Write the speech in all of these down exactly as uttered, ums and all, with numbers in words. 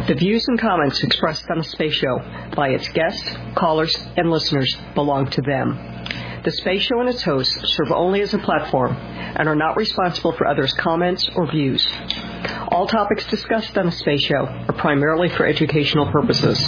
The views and comments expressed on the Space Show by its guests, callers, and listeners belong to them. The Space Show and its hosts serve only as a platform and are not responsible for others' comments or views. All topics discussed on the Space Show are primarily for educational purposes.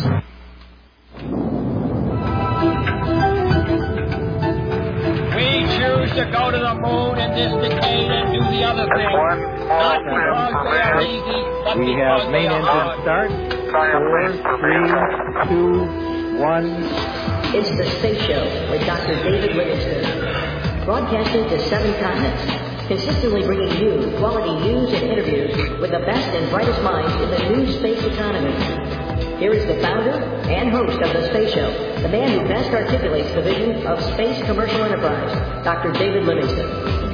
To go to the moon in this decade and do the other thing. Not because they are easy, but we because have main they engine are start. Four, three, two, one. It's the Space Show with Doctor David Livingston, broadcasting to seven continents, consistently bringing you quality news and interviews with the best and brightest minds in the new space economy. Here is the founder and host of the Space Show, the man who best articulates the vision of space commercial enterprise, Doctor David Livingston.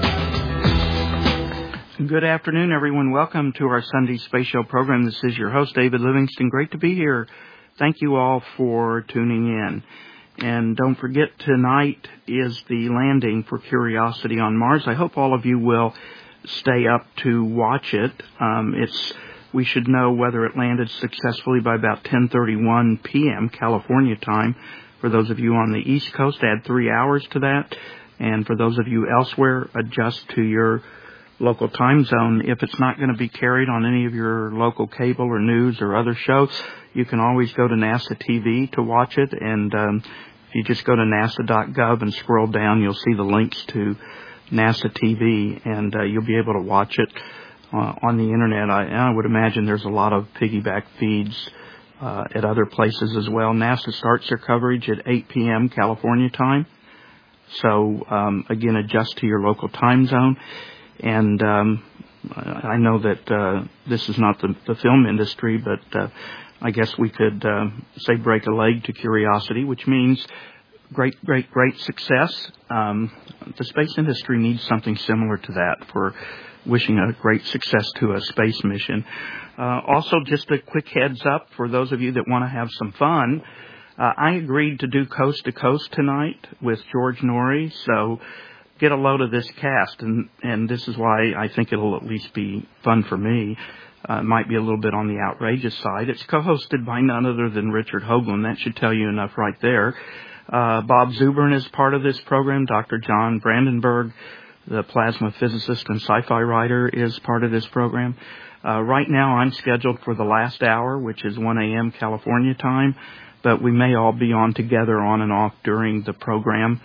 Good afternoon, everyone. Welcome to our Sunday Space Show program. This is your host, David Livingston. Great to be here. Thank you all for tuning in. And don't forget, tonight is the landing for Curiosity on Mars. I hope all of you will stay up to watch it. Um, it's We should know whether it landed successfully by about ten thirty-one p.m. California time. For those of you on the East Coast, add three hours to that. And for those of you elsewhere, adjust to your local time zone. If it's not going to be carried on any of your local cable or news or other shows, you can always go to NASA T V to watch it. And um, if you just go to nasa dot gov and scroll down, you'll see the links to NASA T V, and uh, you'll be able to watch it Uh, on the internet. I, I would imagine there's a lot of piggyback feeds uh, at other places as well. NASA starts their coverage at eight p.m. California time. So, um, again, adjust to your local time zone. And um, I know that uh, this is not the, the film industry, but uh, I guess we could uh, say break a leg to Curiosity, which means great, great, great success. Um, the space industry needs something similar to that for wishing a great success to a space mission. Uh, also, just a quick heads up for those of you that want to have some fun. Uh, I agreed to do Coast to Coast tonight with George Norrie, so get a load of this cast, and, and this is why I think it'll at least be fun for me. Uh, it might be a little bit on the outrageous side. It's co-hosted by none other than Richard Hoagland. That should tell you enough right there. Uh, Bob Zubrin is part of this program. Doctor John Brandenburg, the plasma physicist and sci-fi writer, is part of this program. Uh, right now I'm scheduled for the last hour, which is one a.m. California time, but we may all be on together on and off during the program.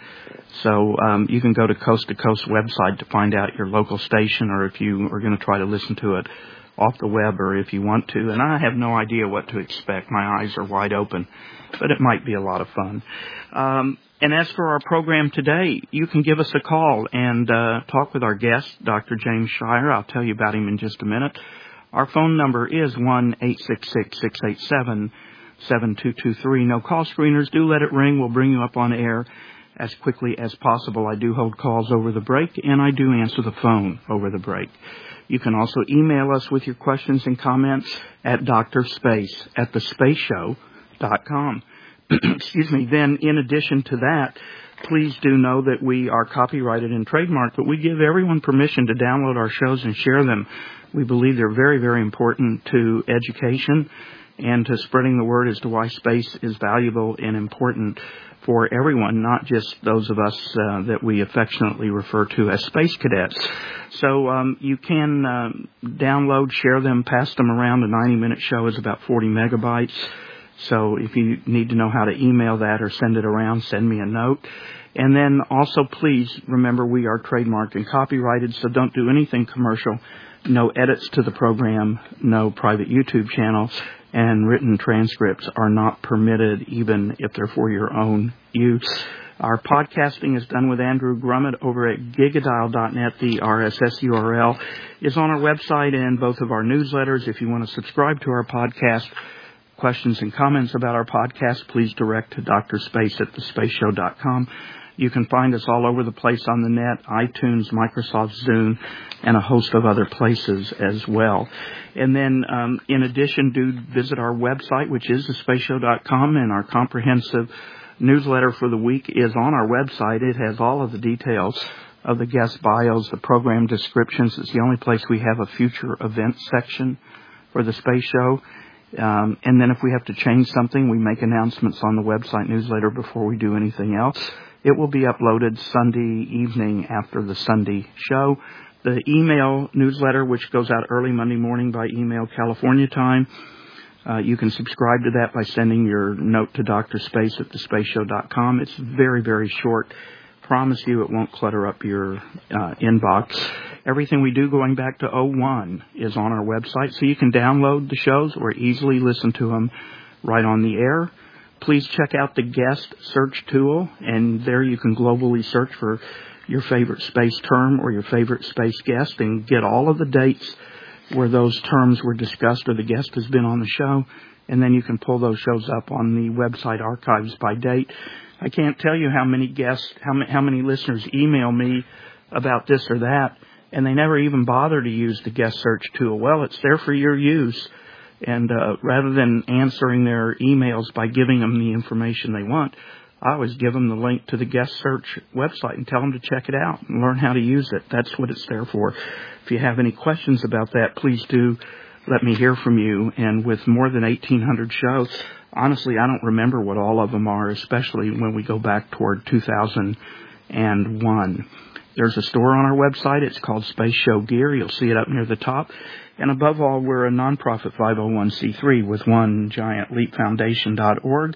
So um, you can go to Coast to Coast website to find out your local station, or if you are going to try to listen to it off the web, or if you want to. And I have no idea what to expect. My eyes are wide open, but it might be a lot of fun. Um, And as for our program today, you can give us a call and uh, talk with our guest, Doctor James Shire. I'll tell you about him in just a minute. Our phone number is one eight six six, six eight seven, seven two two three. No call screeners. Do let it ring. We'll bring you up on air as quickly as possible. I do hold calls over the break, and I do answer the phone over the break. You can also email us with your questions and comments at drspace at the space show dot com. Excuse me. Then, in addition to that, please do know that we are copyrighted and trademarked, but we give everyone permission to download our shows and share them. We believe they're very, very important to education and to spreading the word as to why space is valuable and important for everyone, not just those of us uh, that we affectionately refer to as space cadets. So um, you can uh, download, share them, pass them around. A ninety-minute show is about forty megabytes. So if you need to know how to email that or send it around, send me a note. And then also, please remember, we are trademarked and copyrighted, so don't do anything commercial. No edits to the program, no private YouTube channels, and written transcripts are not permitted, even if they're for your own use. Our podcasting is done with Andrew Grummett over at gigadile dot net. The R S S U R L is on our website and both of our newsletters. If you want to subscribe to our podcast, questions and comments about our podcast, please direct to drspace at the space show dot com. You can find us all over the place on the net, iTunes, Microsoft Zune, and a host of other places as well. And then, um, in addition, do visit our website, which is the space show dot com, and our comprehensive newsletter for the week is on our website. It has all of the details of the guest bios, the program descriptions. It's the only place we have a future events section for the Space Show. Um, and then if we have to change something, we make announcements on the website newsletter before we do anything else. It will be uploaded Sunday evening after the Sunday show. The email newsletter, which goes out early Monday morning by email California time, uh, you can subscribe to that by sending your note to Doctor Space at the space show dot com. It's very, very short. Promise you it won't clutter up your uh, inbox. Everything we do going back to oh one is on our website, so you can download the shows or easily listen to them right on the air. Please check out the guest search tool, and there you can globally search for your favorite space term or your favorite space guest and get all of the dates where those terms were discussed or the guest has been on the show, and then you can pull those shows up on the website archives by date. I can't tell you how many guests, how many, how many listeners email me about this or that, and they never even bother to use the guest search tool. Well, it's there for your use, and uh, rather than answering their emails by giving them the information they want, I always give them the link to the guest search website and tell them to check it out and learn how to use it. That's what it's there for. If you have any questions about that, please do let me hear from you. And with more than eighteen hundred shows, honestly, I don't remember what all of them are, especially when we go back toward two thousand one. There's a store on our website. It's called Space Show Gear. You'll see it up near the top. And above all, we're a nonprofit five oh one c three with one giant leap foundation dot org.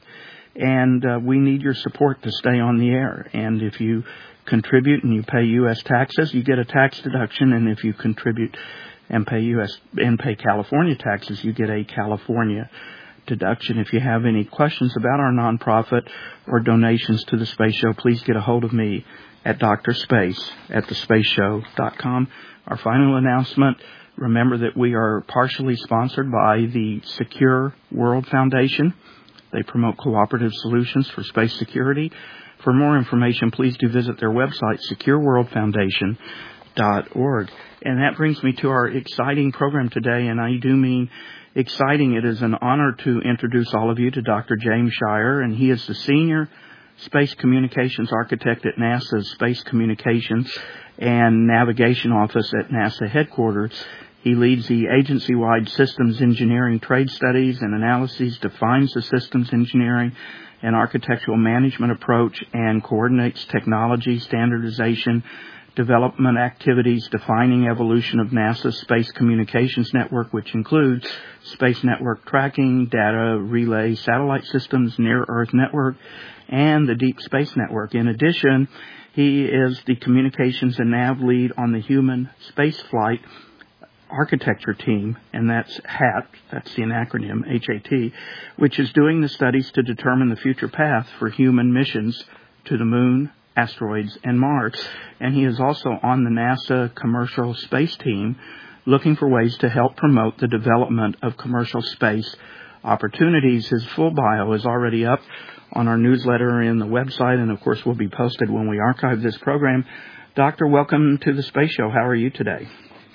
And uh, we need your support to stay on the air. And if you contribute and you pay U S taxes, you get a tax deduction. And if you contribute and pay U S and pay California taxes, you get a California deduction. If you have any questions about our nonprofit or donations to the Space Show, please get a hold of me at Doctor Space at the space show dot com. Our final announcement, remember that we are partially sponsored by the Secure World Foundation. They promote cooperative solutions for space security. For more information, please do visit their website, secure world foundation dot org. And that brings me to our exciting program today, and I do mean exciting. It is an honor to introduce all of you to Doctor James Shire, and he is the Senior Space Communications Architect at NASA's Space Communications and Navigation Office at NASA headquarters. He leads the agency-wide systems engineering trade studies and analyses, defines the systems engineering and architectural management approach, and coordinates technology, standardization, development activities, defining evolution of NASA's Space Communications Network, which includes space network tracking, data relay satellite systems, near-Earth network, and the Deep Space Network. In addition, he is the communications and nav lead on the Human Spaceflight Architecture Team, and that's HAT, that's the acronym, H A T, which is doing the studies to determine the future path for human missions to the Moon, asteroids, and Mars. And he is also on the NASA Commercial Space Team, looking for ways to help promote the development of commercial space opportunities. His full bio is already up on our newsletter and the website, and of course will be posted when we archive this program. Doctor, welcome to the Space Show. How are you today?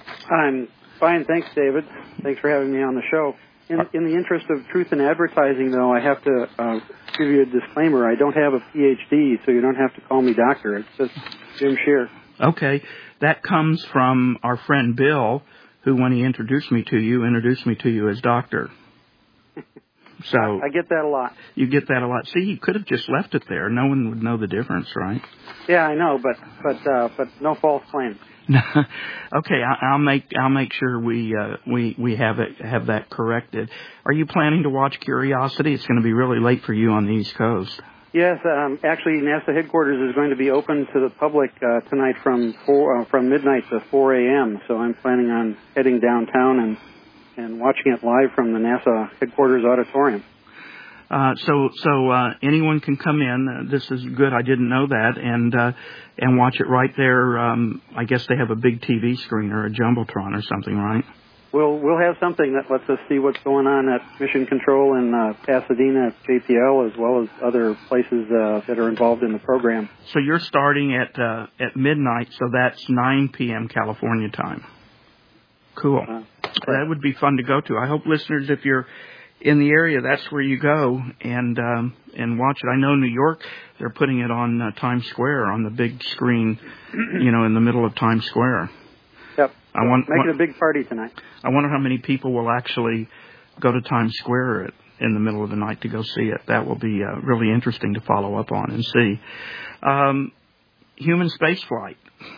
I'm fine, thanks, David. Thanks for having me on the show. In, in the interest of truth in advertising, though, I have to uh, give you a disclaimer. I don't have a P H D, so you don't have to call me doctor. It's just Jim Shear. Okay. That comes from our friend Bill, who, when he introduced me to you, introduced me to you as doctor. So I get that a lot. You get that a lot. See, he could have just left it there. No one would know the difference, right? Yeah, I know, but but uh, but no false claims. Okay, I'll make I'll make sure we uh, we we have it have that corrected. Are you planning to watch Curiosity? It's going to be really late for you on the East Coast. Yes, um, actually, NASA headquarters is going to be open to the public uh, tonight from four, uh, from midnight to four a.m. So I'm planning on heading downtown and and watching it live from the NASA headquarters auditorium. Uh, so, so uh, anyone can come in. Uh, this is good. I didn't know that, and uh, and watch it right there. Um, I guess they have a big T V screen or a jumbotron or something, right? We'll we'll have something that lets us see what's going on at Mission Control in uh, Pasadena at J P L, as well as other places uh, that are involved in the program. So you're starting at uh, at midnight, so that's nine p.m. California time. Cool. Uh, that would be fun to go to. I hope listeners, if you're in the area, that's where you go and um, and watch it. I know New York, they're putting it on uh, Times Square on the big screen, you know, in the middle of Times Square. Yep. I want making want, a big party tonight. I wonder how many people will actually go to Times Square at, in the middle of the night to go see it. That will be uh, really interesting to follow up on and see. Um, human spaceflight.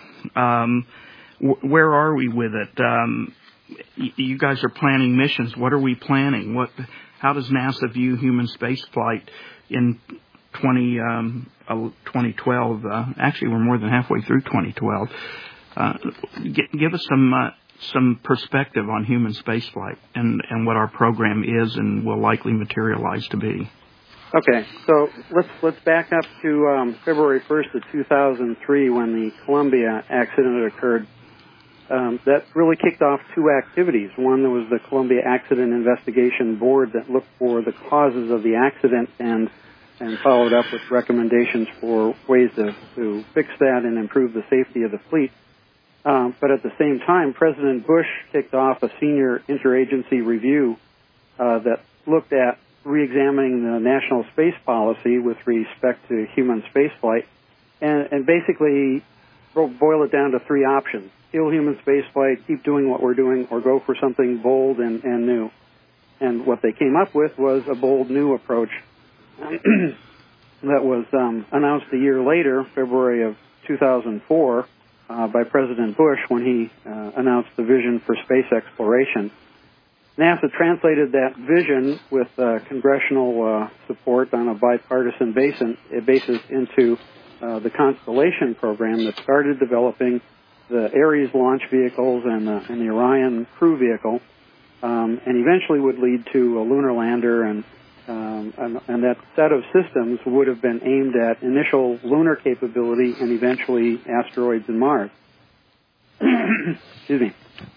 Um, wh- where are we with it? Um, y- you guys are planning missions. What are we planning? What? How does NASA view human spaceflight in twenty, um, twenty twelve? Uh, actually, we're more than halfway through twenty twelve. Uh, g- give us some uh, some perspective on human spaceflight and, and what our program is and will likely materialize to be. Okay, so let's let's back up to um, February first of two thousand three when the Columbia accident occurred. Um, that really kicked off two activities. One, there was the Columbia Accident Investigation Board that looked for the causes of the accident and and followed up with recommendations for ways to, to fix that and improve the safety of the fleet. Um, but at the same time, President Bush kicked off a senior interagency review uh, that looked at re-examining the national space policy with respect to human spaceflight, and, and basically boil it down to three options: kill human spaceflight, keep doing what we're doing, or go for something bold and, and new. And what they came up with was a bold new approach that was um, announced a year later, February of two thousand four, uh, by President Bush when he uh, announced the vision for space exploration. NASA translated that vision with uh, congressional uh, support on a bipartisan basis, basis into uh, the Constellation program that started developing the Ares launch vehicles and, uh, and the Orion crew vehicle, um, and eventually would lead to a lunar lander, and, um, and, and that set of systems would have been aimed at initial lunar capability and eventually asteroids and Mars. Excuse me.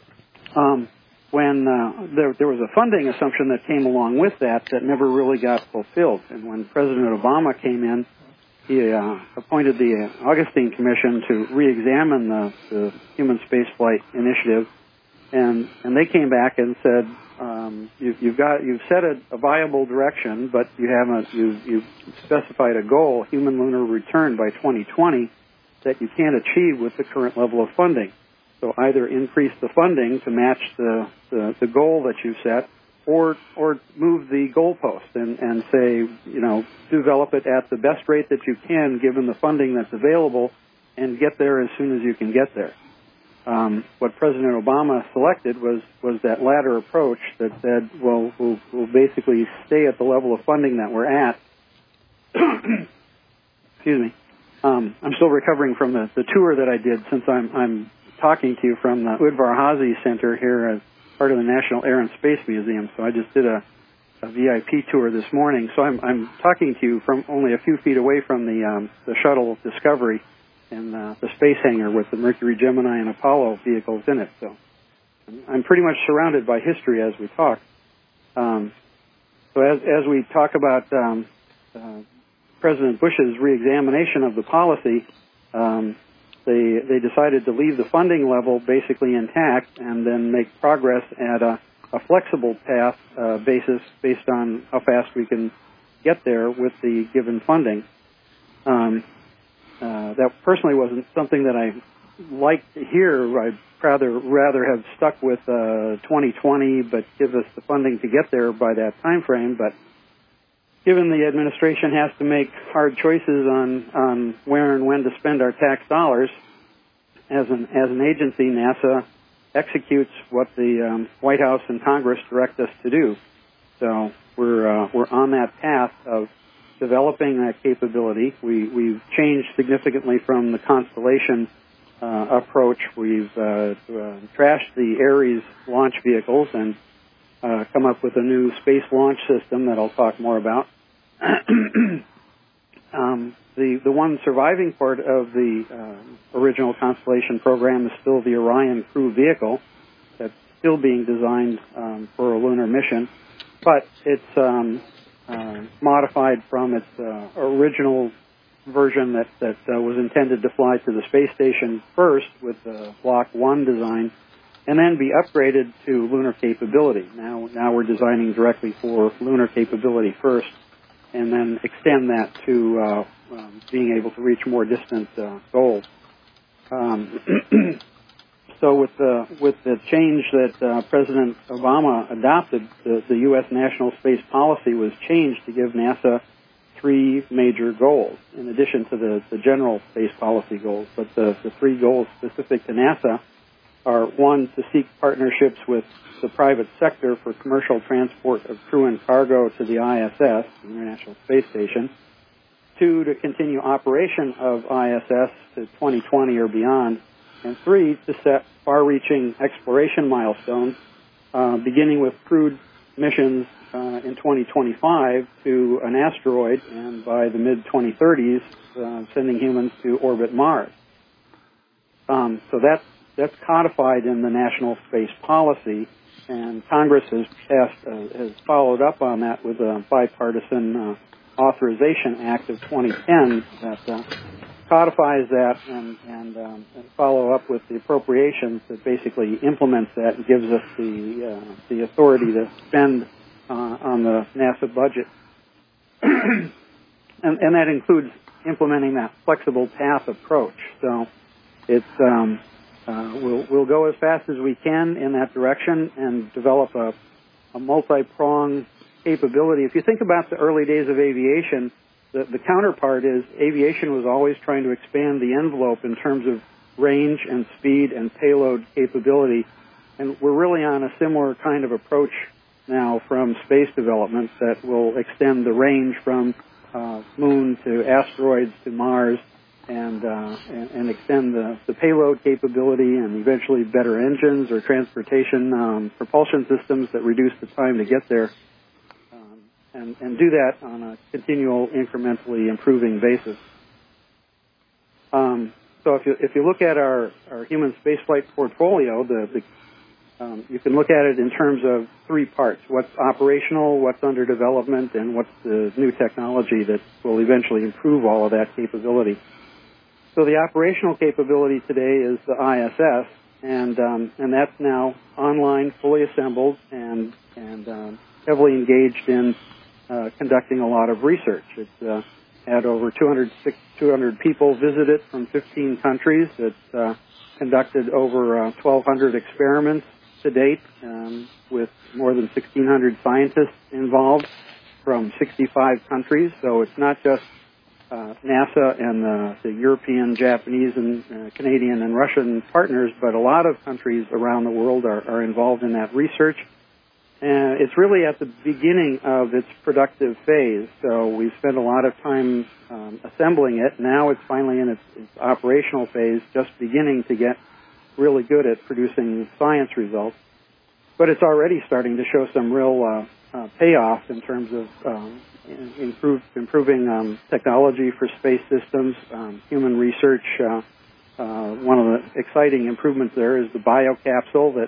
Um, when uh, there, there was a funding assumption that came along with that that never really got fulfilled. And when President Obama came in, he uh, appointed the Augustine Commission to re-examine the, the human spaceflight initiative, and and they came back and said, um, you, you've got you've set a, a viable direction, but you haven't you you've specified a goal, human lunar return by twenty twenty, that you can't achieve with the current level of funding. So either increase the funding to match the, the, the goal that you set, or or move the goalpost and, and say, you know, develop it at the best rate that you can given the funding that's available, and get there as soon as you can get there. Um, what President Obama selected was, was that latter approach that said, well, we'll, we'll basically stay at the level of funding that we're at. Excuse me. Um, I'm still recovering from the, the tour that I did since I'm, I'm talking to you from the Udvar Hazy Center here as part of the National Air and Space Museum. So I just did a, a V I P tour this morning. So I'm, I'm talking to you from only a few feet away from the, um, the shuttle Discovery and uh, the space hangar with the Mercury, Gemini, and Apollo vehicles in it. So I'm pretty much surrounded by history as we talk. Um, so as, as we talk about um, uh, President Bush's reexamination of the policy, um, they they decided to leave the funding level basically intact and then make progress at a, a flexible path uh, basis based on how fast we can get there with the given funding. Um, uh, that personally wasn't something that I liked to hear. I'd rather rather have stuck with uh, twenty twenty, but give us the funding to get there by that time frame. But given the administration has to make hard choices on, on where and when to spend our tax dollars, as an as an agency, NASA executes what the um, White House and Congress direct us to do. So we're uh, we're on that path of developing that capability. We we've changed significantly from the Constellation uh, approach. We've uh, uh, trashed the Ares launch vehicles and uh, come up with a new space launch system that I'll talk more about. um, the the one surviving part of the uh, original Constellation program is still the Orion crew vehicle that's still being designed um, for a lunar mission, but it's um, uh, modified from its uh, original version that that uh, was intended to fly to the space station first with the Block One design, and then be upgraded to lunar capability. Now, now we're designing directly for lunar capability first, and then extend that to uh, um, being able to reach more distant uh, goals. Um, so with the with the change that uh, President Obama adopted, the, the U S national space policy was changed to give NASA three major goals, in addition to the, the general space policy goals. But the, the three goals specific to NASA are, one, to seek partnerships with the private sector for commercial transport of crew and cargo to the I S S, the International Space Station. Two, to continue operation of I S S to twenty twenty or beyond. And three, to set far-reaching exploration milestones, uh, beginning with crewed missions uh, in twenty twenty-five to an asteroid, and by the mid twenty thirties, uh, sending humans to orbit Mars. Um, so that's that's codified in the National Space Policy, and Congress has passed uh, has followed up on that with a bipartisan uh, Authorization Act of twenty ten that uh, codifies that and, and, um, and follow up with the appropriations that basically implements that and gives us the uh, the authority to spend uh, on the NASA budget. and, and that includes implementing that flexible path approach. So it's um, uh, we'll we'll go as fast as we can in that direction and develop a, a multi-pronged capability. If you think about the early days of aviation, the, the counterpart is aviation was always trying to expand the envelope in terms of range and speed and payload capability. And we're really on a similar kind of approach now from space development that will extend the range from uh, Moon to asteroids to Mars and, uh, and, and extend the, the payload capability and eventually better engines or transportation um, propulsion systems that reduce the time to get there. And, and do that on a continual, incrementally improving basis. Um, so if you if you look at our, our human spaceflight portfolio, the, the um, you can look at it in terms of three parts: what's operational, what's under development, and what's the new technology that will eventually improve all of that capability. So the operational capability today is the I S S, and um, and that's now online, fully assembled, and and um, heavily engaged in Uh, conducting a lot of research. It's uh, had over two hundred, two hundred people visit it from fifteen countries. It's uh, conducted over uh, twelve hundred experiments to date um, with more than sixteen hundred scientists involved from sixty-five countries. So it's not just uh, NASA and uh, the European, Japanese, and uh, Canadian and Russian partners, but a lot of countries around the world are, are involved in that research. And it's really at the beginning of its productive phase. So we've spent a lot of time um, assembling it. Now it's finally in its, its operational phase, just beginning to get really good at producing science results. But it's already starting to show some real uh, uh, payoff in terms of um, improve, improving um, technology for space systems, um, human research. Uh, uh, one of the exciting improvements there is the biocapsule that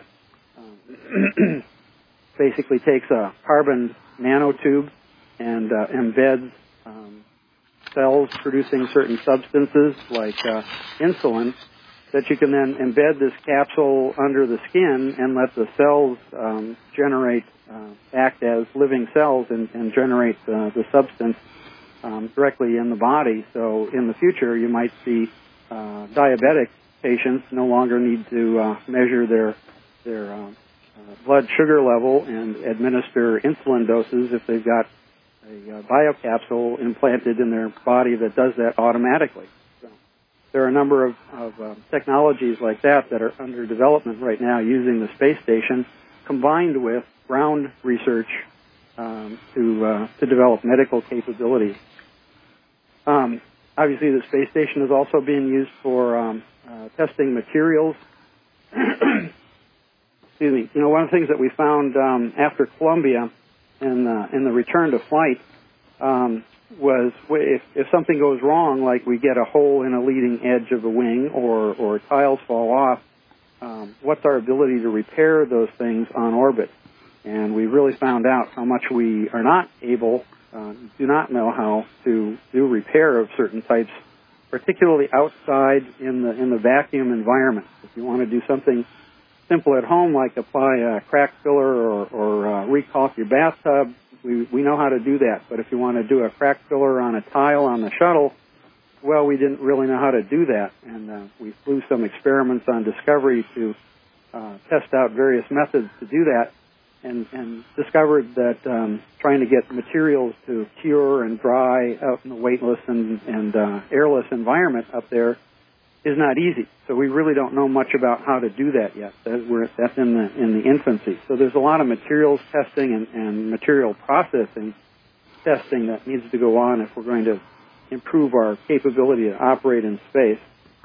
um, basically takes a carbon nanotube and uh, embeds um, cells producing certain substances like uh, insulin that you can then embed this capsule under the skin and let the cells um, generate, uh, act as living cells and, and generate uh, the substance um, directly in the body. So in the future, you might see uh, diabetic patients no longer need to uh, measure their their uh, Uh, blood sugar level and administer insulin doses if they've got a uh, biocapsule implanted in their body that does that automatically. So there are a number of, of uh, technologies like that that are under development right now using the space station combined with ground research um, to uh, to develop medical capabilities. Um, obviously, the space station is also being used for um, uh, testing materials. Excuse me. You know, one of the things that we found um, after Columbia and uh, in the return to flight um, was if, if something goes wrong, like we get a hole in a leading edge of the wing or, or tiles fall off, um, what's our ability to repair those things on orbit? And we really found out how much we are not able, uh, do not know how to do repair of certain types, particularly outside in the in the vacuum environment. If you want to do something simple at home, like apply a crack filler or, or uh, recaulk your bathtub, we, we know how to do that. But if you want to do a crack filler on a tile on the shuttle, well, we didn't really know how to do that, and uh, we flew some experiments on Discovery to uh, test out various methods to do that, and, and discovered that um, trying to get materials to cure and dry out in the weightless and, and uh, airless environment up there is not easy. So we really don't know much about how to do that yet. That we're, that's in the in the infancy. So there's a lot of materials testing and, and material processing testing that needs to go on if we're going to improve our capability to operate in space.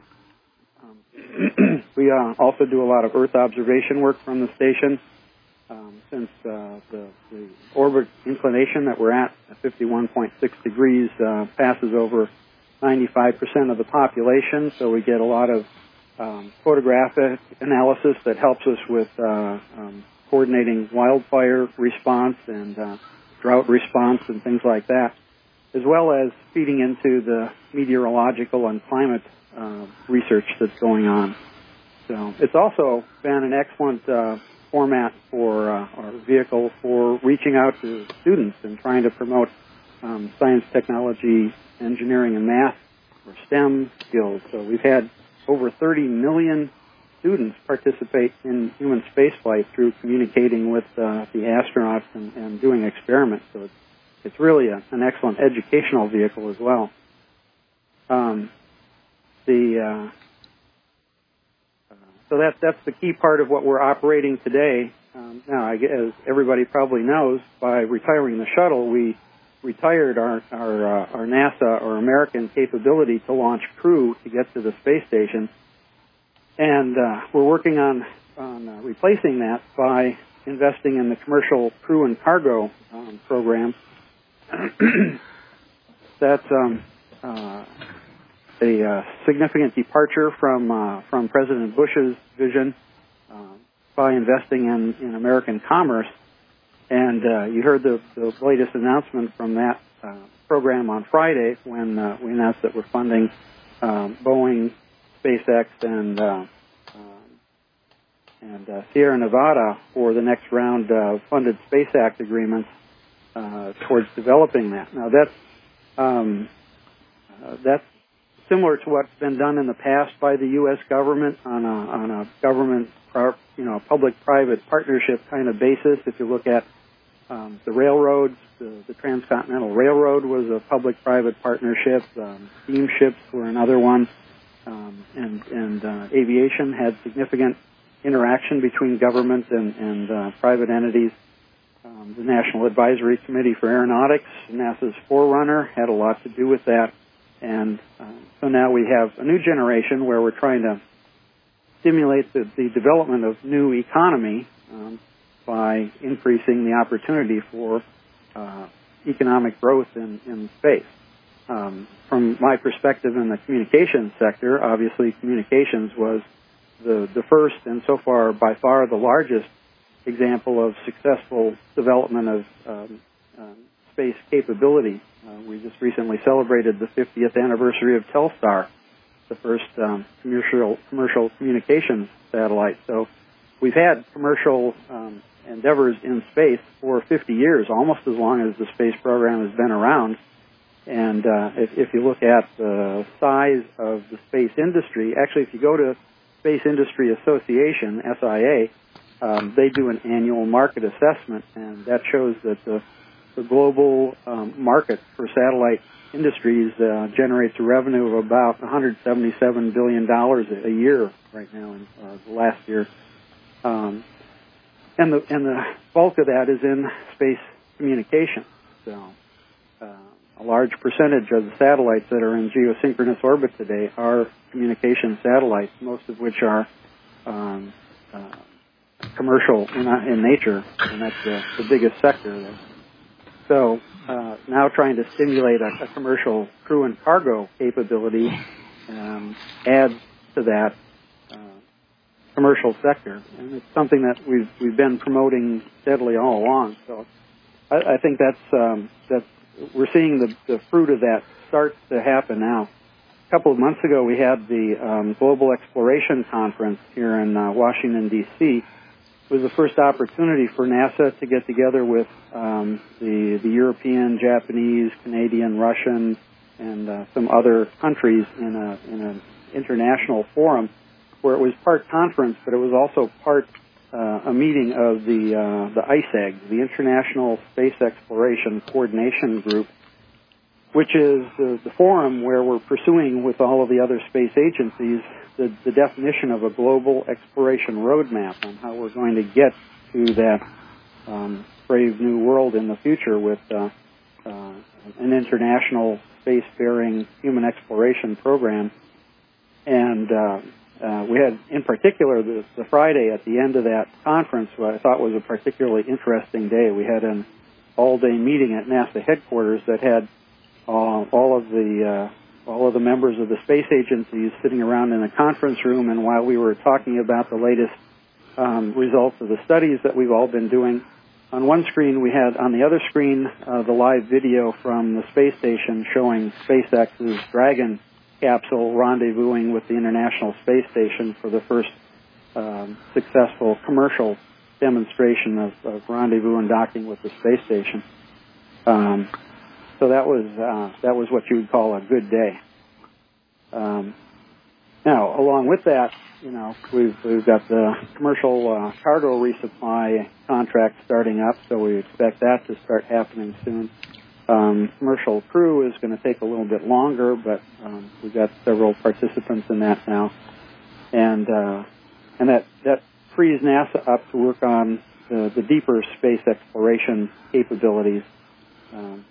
Um, we uh, also do a lot of Earth observation work from the station. Um, since uh, the, the orbit inclination that we're at, fifty-one point six degrees, uh, passes over ninety-five percent of the population, so we get a lot of um, photographic analysis that helps us with uh, um, coordinating wildfire response and uh, drought response and things like that, as well as feeding into the meteorological and climate uh, research that's going on. So it's also been an excellent uh, format for uh, our vehicle for reaching out to students and trying to promote um, science, technology, engineering, and math, or STEM skills. So we've had over thirty million students participate in human spaceflight through communicating with uh, the astronauts and, and doing experiments. So it's, it's really a, an excellent educational vehicle as well. Um, the uh, So that, that's the key part of what we're operating today. Um, now, I, as everybody probably knows, by retiring the shuttle, we retired our our, uh, our NASA or American capability to launch crew to get to the space station. And uh, we're working on, on uh, replacing that by investing in the commercial crew and cargo um, program. That's um, uh, a uh, significant departure from uh, from President Bush's vision uh, by investing in, in American commerce. And uh, you heard the, the latest announcement from that uh, program on Friday when uh, we announced that we're funding um, Boeing, SpaceX, and uh, um, and uh, Sierra Nevada for the next round of funded Space Act agreements uh, towards developing that. Now that's um, uh, that's similar to what's been done in the past by the U S government on a, on a government, you know, public-private partnership kind of basis. If you look at um, the railroads, the, the Transcontinental Railroad was a public-private partnership. Um, steamships were another one, um, and, and uh, aviation had significant interaction between government and, and uh, private entities. Um, the National Advisory Committee for Aeronautics, NASA's forerunner, had a lot to do with that. And uh, so now we have a new generation where we're trying to stimulate the, the development of new economy um, by increasing the opportunity for uh, economic growth in, in space. Um, from my perspective in the communications sector, obviously communications was the, the first and so far by far the largest example of successful development of um, um, space capability. Uh, we just recently celebrated the fiftieth anniversary of Telstar, the first um, commercial commercial communications satellite. So we've had commercial um, endeavors in space for fifty years, almost as long as the space program has been around. And uh, if, if you look at the size of the space industry, actually, if you go to Space Industry Association, S I A, um, they do an annual market assessment, and that shows that the The global um, market for satellite industries uh, generates a revenue of about one hundred seventy-seven billion dollars a year right now, in uh, the last year. Um, and, the, and the bulk of that is in space communication. So uh, a large percentage of the satellites that are in geosynchronous orbit today are communication satellites, most of which are um, uh, commercial in, in nature, and that's the, the biggest sector there. So uh, now trying to stimulate a, a commercial crew and cargo capability um, adds to that uh, commercial sector, and it's something that we've we've been promoting steadily all along. So I, I think that's um, that we're seeing the, the fruit of that start to happen now. A couple of months ago, we had the um, Global Exploration Conference here in uh, Washington, D C It was the first opportunity for NASA to get together with um, the, the European, Japanese, Canadian, Russian, and uh, some other countries in a in an international forum where it was part conference, but it was also part uh, a meeting of the uh, the I S A G, the International Space Exploration Coordination Group, which is the, the forum where we're pursuing with all of the other space agencies the, the definition of a global exploration roadmap on how we're going to get to that um, brave new world in the future with uh, uh, an international spacefaring human exploration program. And uh, uh, we had, in particular, the, the Friday at the end of that conference, what I thought was a particularly interesting day. We had an all-day meeting at NASA headquarters that had uh, all of the uh, all of the members of the space agencies sitting around in a conference room, and while we were talking about the latest um, results of the studies that we've all been doing, on one screen we had, on the other screen, uh, the live video from the space station showing SpaceX's Dragon capsule rendezvousing with the International Space Station for the first um, successful commercial demonstration of, of rendezvous and docking with the space station. Um, so that was uh, that was what you would call a good day. Um, now, along with that, you know, we've we've got the commercial uh, cargo resupply contract starting up, so we expect that to start happening soon. Um, commercial crew is going to take a little bit longer, but um, we've got several participants in that now, and uh, and that that frees NASA up to work on the, the deeper space exploration capabilities. Um,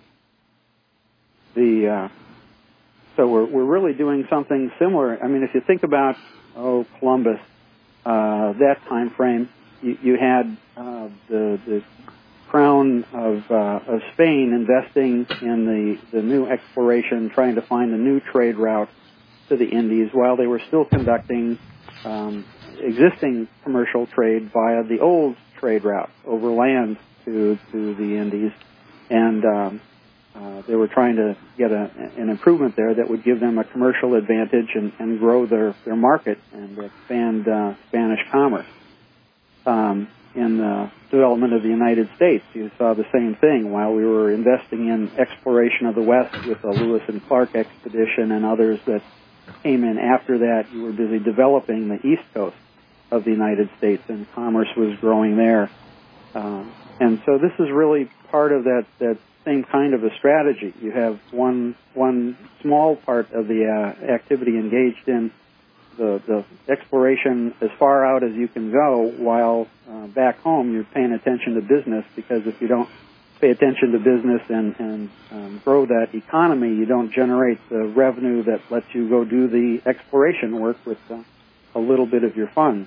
the uh, so we're we're really doing something similar. I mean, if you think about oh Columbus, uh, that time frame, you, you had uh, the the crown of uh, of Spain investing in the, the new exploration, trying to find a new trade route to the Indies, while they were still conducting um, existing commercial trade via the old trade route over land to to the Indies, and um, uh, they were trying to get a, an improvement there that would give them a commercial advantage and, and grow their, their market and expand uh, Spanish commerce. Um, in the development of the United States, you saw the same thing. While we were investing in exploration of the West with the Lewis and Clark expedition and others that came in after that, you were busy developing the East Coast of the United States, and commerce was growing there. Um, and so this is really part of that, that same kind of a strategy. You have one one small part of the uh, activity engaged in The, the exploration as far out as you can go, while uh, back home you're paying attention to business, because if you don't pay attention to business and, and um, grow that economy, you don't generate the revenue that lets you go do the exploration work with uh, a little bit of your funds.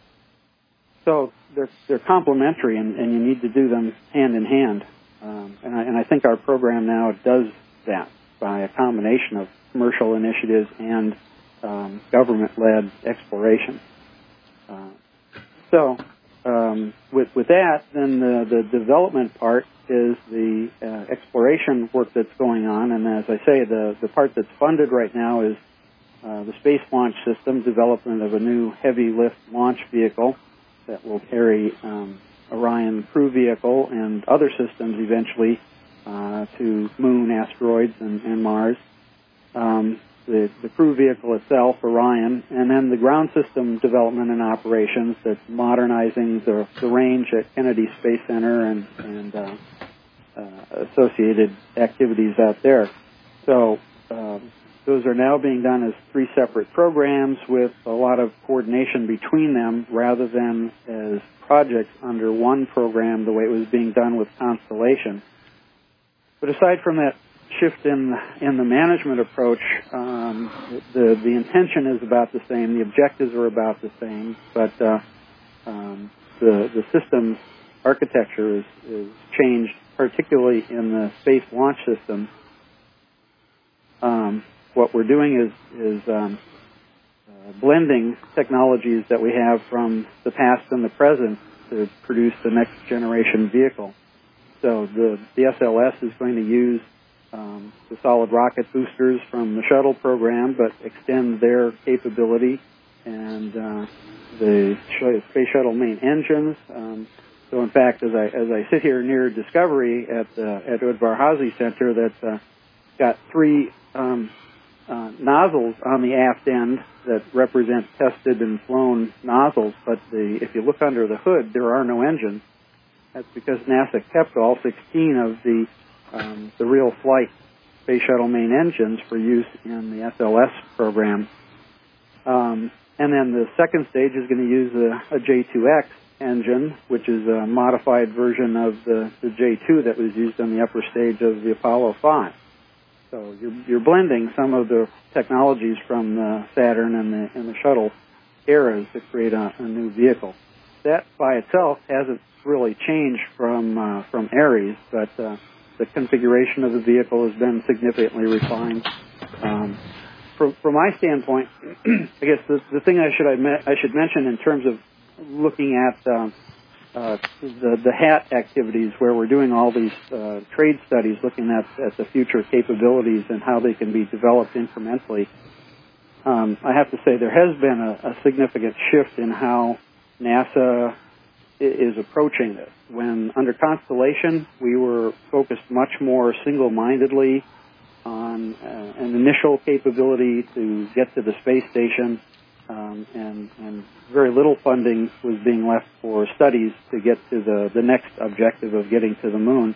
So they're, they're complementary, and, and you need to do them hand in hand. Um, and, I, and I think our program now does that by a combination of commercial initiatives and Um, government-led exploration. Uh, so, um, with with that, then the, the development part is the uh, exploration work that's going on, and as I say, the the part that's funded right now is uh, the Space Launch System, development of a new heavy lift launch vehicle that will carry um, Orion crew vehicle and other systems eventually uh, to Moon, asteroids, and, and Mars. Um, The, the crew vehicle itself, Orion, and then the ground system development and operations that's modernizing the, the range at Kennedy Space Center and, and uh, uh, associated activities out there. So uh, those are now being done as three separate programs with a lot of coordination between them rather than as projects under one program the way it was being done with Constellation. But aside from that shift in in the management approach, um, the the intention is about the same, the objectives are about the same, but uh, um, the the systems architecture is, is changed, particularly in the Space Launch System. Um, what we're doing is is um, uh, blending technologies that we have from the past and the present to produce the next generation vehicle. So the the S L S is going to use Um, the solid rocket boosters from the shuttle program, but extend their capability, and uh, the Space Shuttle main engines. Um, so, in fact, as I as I sit here near Discovery at the at Udvar-Hazy Center, that uh, got three um, uh, nozzles on the aft end that represent tested and flown nozzles, but the, if you look under the hood, there are no engines. That's because NASA kept all sixteen of the um, the real flight Space Shuttle main engines for use in the S L S program. Um, and then the second stage is going to use a, a J two X engine, which is a modified version of the, the J two that was used on the upper stage of the Apollo five. So you're, you're blending some of the technologies from the Saturn and the, and the shuttle eras to create a, a new vehicle. That by itself hasn't really changed from uh, from Ares, but uh, the configuration of the vehicle has been significantly refined. Um, from, from my standpoint, I guess the, the thing I should admit, I should mention in terms of looking at um, uh, the, the HAT activities, where we're doing all these uh, trade studies, looking at, at the future capabilities and how they can be developed incrementally. Um, I have to say there has been a, a significant shift in how NASA is approaching this. When under Constellation, we were focused much more single-mindedly on uh, an initial capability to get to the space station, um, and, and very little funding was being left for studies to get to the, the next objective of getting to the moon.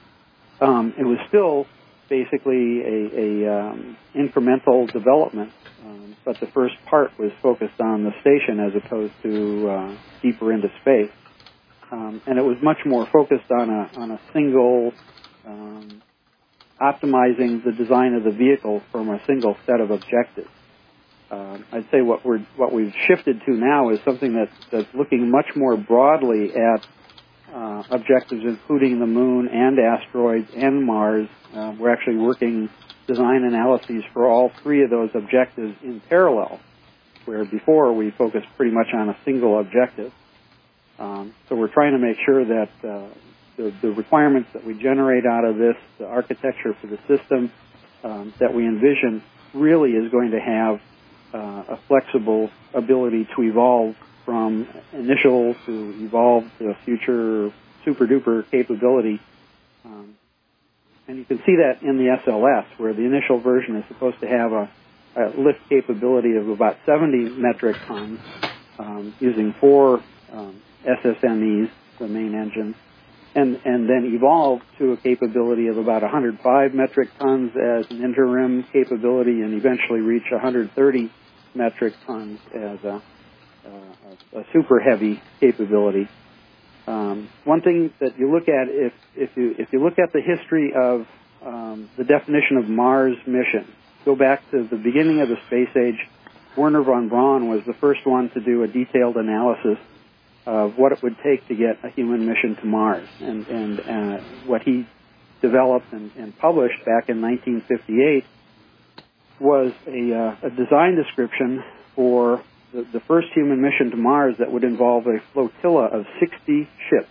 Um, it was still basically a, a um, incremental development, um, but the first part was focused on the station as opposed to uh, deeper into space. Um, and it was much more focused on a on a single, um, optimizing the design of the vehicle from a single set of objectives. Uh, I'd say what we're what we've shifted to now is something that's that's looking much more broadly at uh, objectives, including the moon and asteroids and Mars. Uh, we're actually working design analyses for all three of those objectives in parallel, where before we focused pretty much on a single objective. Um, so we're trying to make sure that uh, the, the requirements that we generate out of this, the architecture for the system um, that we envision, really is going to have uh, a flexible ability to evolve from initial to evolve to a future super-duper capability. Um, and you can see that in the S L S, where the initial version is supposed to have a, a lift capability of about seventy metric tons, um, using four um, S S M Es, the main engine, and, and then evolve to a capability of about one hundred five metric tons as an interim capability, and eventually reach one hundred thirty metric tons as a, a, a super heavy capability. Um, one thing that you look at, if, if you if you look at the history of um, the definition of Mars mission, go back to the beginning of the space age. Wernher von Braun was the first one to do a detailed analysis of what it would take to get a human mission to Mars. And, and uh, what he developed and, and published back in nineteen fifty-eight was a, uh, a design description for the, the first human mission to Mars that would involve a flotilla of sixty ships.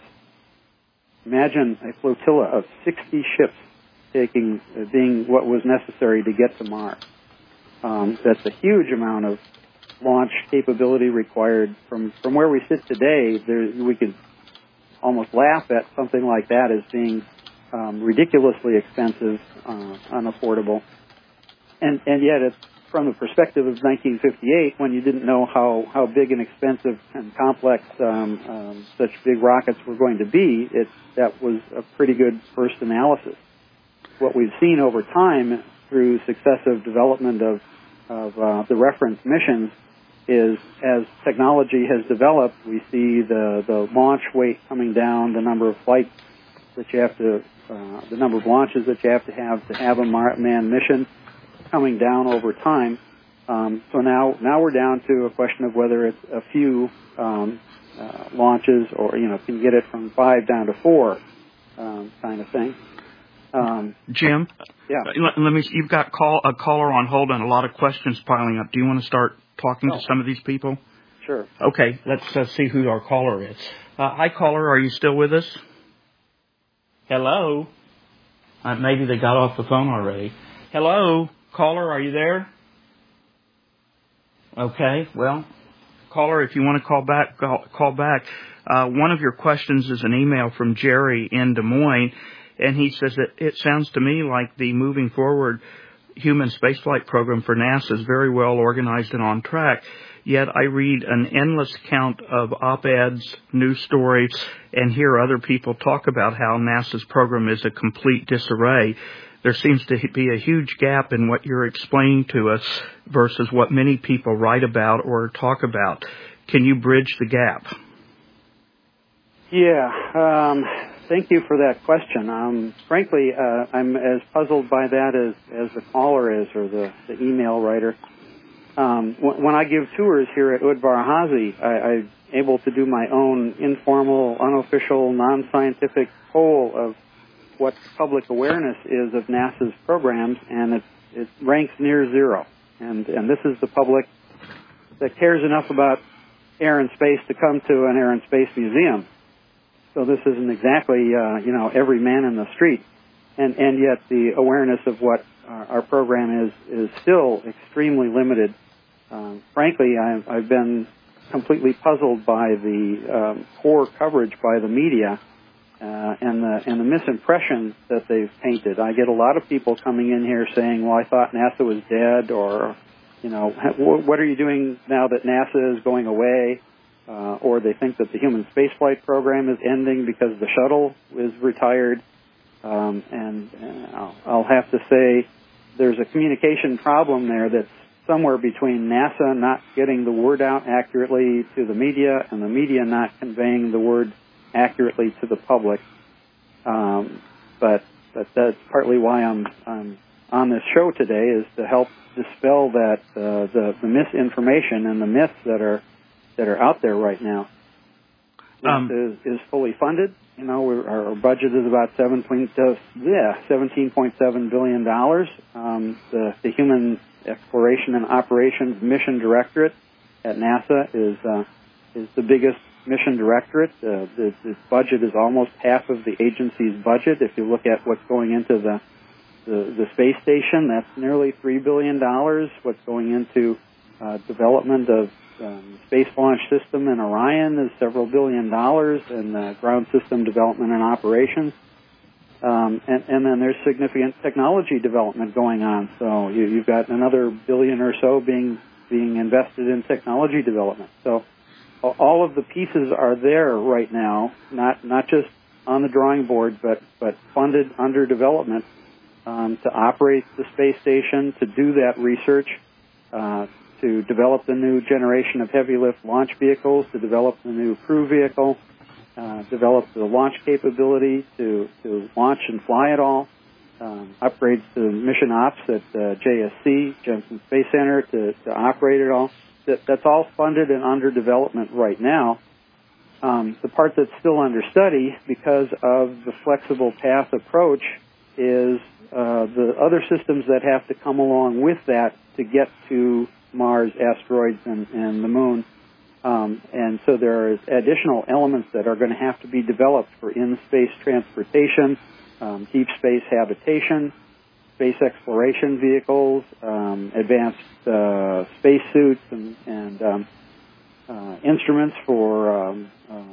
Imagine a flotilla of sixty ships taking, uh, being what was necessary to get to Mars. Um, that's a huge amount of launch capability required. From from where we sit today, there, we could almost laugh at something like that as being um, ridiculously expensive, uh, unaffordable, and and yet it's from the perspective of nineteen fifty-eight, when you didn't know how, how big and expensive and complex um, um, such big rockets were going to be. It that was a pretty good first analysis. What we've seen over time through successive development of of uh, the reference missions is, as technology has developed, we see the, the launch weight coming down, the number of flights that you have to, uh, the number of launches that you have to have to have a manned mission coming down over time. Um, so now, now we're down to a question of whether it's a few um, uh, launches, or you know, can get it from five down to four, um, kind of thing. Um, Jim, yeah. Let, let me. You've got call a caller on hold and a lot of questions piling up. Do you want to start talking oh. to some of these people? Sure. Okay, let's uh, see who our caller is. Uh, hi, caller. Are you still with us? Hello. Uh, maybe they got off the phone already. Hello, caller. Are you there? Okay. Well, caller, if you want to call back, call, call back. Uh, one of your questions is an email from Jerry in Des Moines. And he says that it sounds to me like the moving forward human spaceflight program for NASA is very well organized and on track. Yet I read an endless count of op-eds, news stories, and hear other people talk about how NASA's program is a complete disarray. There seems to be a huge gap in what you're explaining to us versus what many people write about or talk about. Can you bridge the gap? Yeah, um, thank you for that question. Um, frankly, uh, I'm as puzzled by that as, as the caller is, or the, the email writer. Um, w- when I give tours here at Udvar Hazy, I, I'm able to do my own informal, unofficial, non-scientific poll of what public awareness is of NASA's programs, and it, it ranks near zero. And, and this is the public that cares enough about air and space to come to an air and space museum. So this isn't exactly, uh, you know, every man in the street. And, and yet the awareness of what our, our program is is still extremely limited. Um, frankly, I've, I've been completely puzzled by the um, poor coverage by the media uh, and the and the misimpression that they've painted. I get a lot of people coming in here saying, well, I thought NASA was dead, or, you know, what are you doing now that NASA is going away? Uh, or they think that the human spaceflight program is ending because the shuttle is retired. Um, and uh, I'll, I'll have to say there's a communication problem there that's somewhere between NASA not getting the word out accurately to the media and the media not conveying the word accurately to the public. Um, but, but that's partly why I'm, I'm on this show today, is to help dispel that uh, the, the misinformation and the myths that are that are out there right now. Um, is, is fully funded. You know, we're, our budget is about seven point, uh, yeah, seventeen point seven billion dollars. Um, the, the Human Exploration and Operations Mission Directorate at NASA is uh, is the biggest mission directorate. Uh, the, the budget is almost half of the agency's budget. If you look at what's going into the the, the space station, that's nearly three billion dollars. What's going into uh, development of Um, Space Launch System in Orion is several billion dollars, and uh, ground system development and operations. Um, and, and then there's significant technology development going on. So you, you've got another billion or so being being invested in technology development. So all of the pieces are there right now, not not just on the drawing board, but but funded under development um, to operate the space station, to do that research. Uh, to develop the new generation of heavy-lift launch vehicles, to develop the new crew vehicle, uh, develop the launch capability to, to launch and fly it all, um, upgrades to mission ops at uh, J S C, Johnson Space Center, to, to operate it all. That, that's all funded and under development right now. Um, the part that's still under study, because of the flexible path approach, is uh, the other systems that have to come along with that to get to Mars, asteroids, and, and the moon. Um, and so there are additional elements that are going to have to be developed for in-space transportation, um, deep space habitation, space exploration vehicles, um, advanced uh, space suits, and, and um, uh, instruments for um,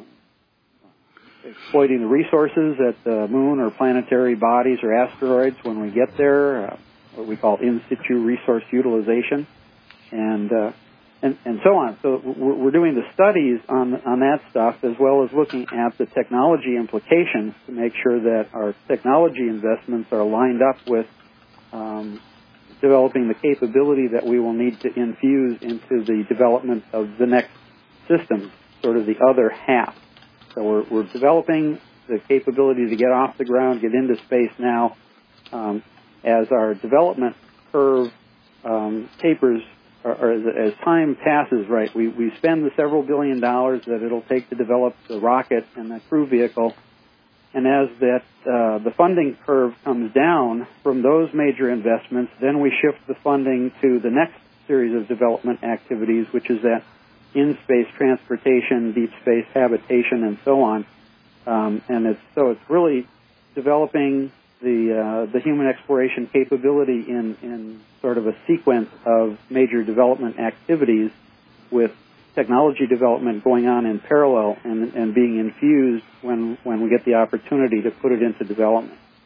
uh, exploiting the resources at the moon or planetary bodies or asteroids when we get there, uh, what we call in situ resource utilization. And, uh, and and so on. So we're doing the studies on on that stuff, as well as looking at the technology implications to make sure that our technology investments are lined up with um, developing the capability that we will need to infuse into the development of the next systems, sort of the other half. So we're, we're developing the capability to get off the ground, get into space now. Um, as our development curve um, tapers, or, or as, as time passes, right, we, we spend the several billion dollars that it'll take to develop the rocket and the crew vehicle. And as that uh, the funding curve comes down from those major investments, then we shift the funding to the next series of development activities, which is that in-space transportation, deep space habitation, and so on. Um, and it's, so it's really developing the uh, the human exploration capability in, in sort of a sequence of major development activities, with technology development going on in parallel and, and being infused when, when we get the opportunity to put it into development.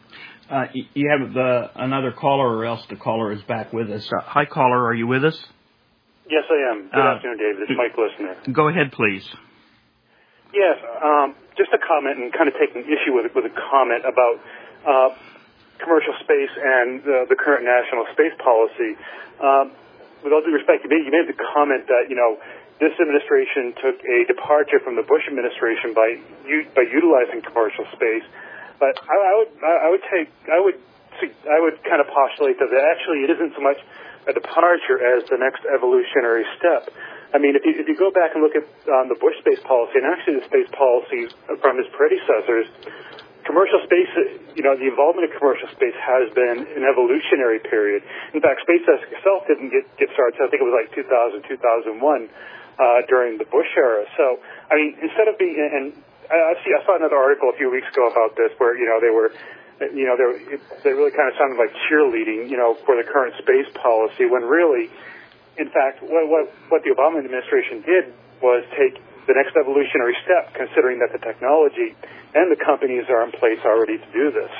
Uh, you have the, another caller, or else the caller is back with us. Uh, hi, caller. Are you with us? Yes, I am. Good uh, afternoon, David. This is Mike Listener. Go ahead, please. Yes, um, just a comment and kind of taking issue with, with a comment about uh, commercial space and uh, the current national space policy. Um, with all due respect, you made, you made the comment that, you know, this administration took a departure from the Bush administration by u- by utilizing commercial space. But I, I would I would take I would I would kind of postulate that actually it isn't so much a departure as the next evolutionary step. I mean, if you if you go back and look at um, the Bush space policy and actually the space policy from his predecessors, commercial space, you know, the involvement of commercial space has been an evolutionary period. In fact, SpaceX itself didn't get get started. I think it was like two thousand, two thousand one uh, during the Bush era. So, I mean, instead of being and I see. I saw another article a few weeks ago about this, where you know they were, you know, they were, they really kind of sounded like cheerleading, you know, for the current space policy. When really, in fact, what what, what the Obama administration did was take the next evolutionary step, considering that the technology and the companies are in place already to do this.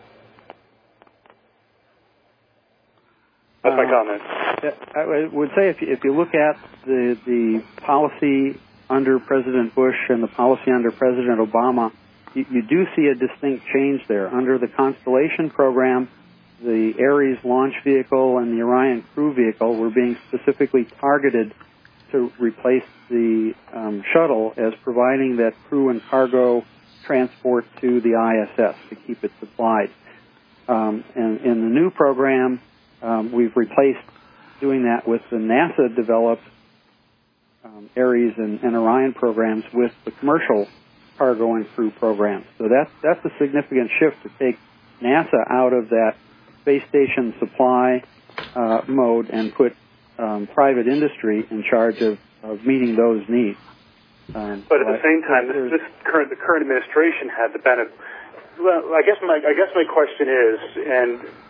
That's my comment. I would say if you, if you look at the the policy under President Bush and the policy under President Obama, you, you do see a distinct change there. Under the Constellation program, the Ares launch vehicle and the Orion crew vehicle were being specifically targeted to replace the um, shuttle as providing that crew and cargo transport to the I S S to keep it supplied. Um, and in the new program, um, we've replaced doing that with the NASA-developed Um, Ares and, and Orion programs with the commercial cargo and crew programs. So that's that's a significant shift to take NASA out of that space station supply uh, mode and put um, private industry in charge of, of meeting those needs. Um, but at so the same time, this, this current the current administration had the benefit. Well, I guess my I guess my question is, and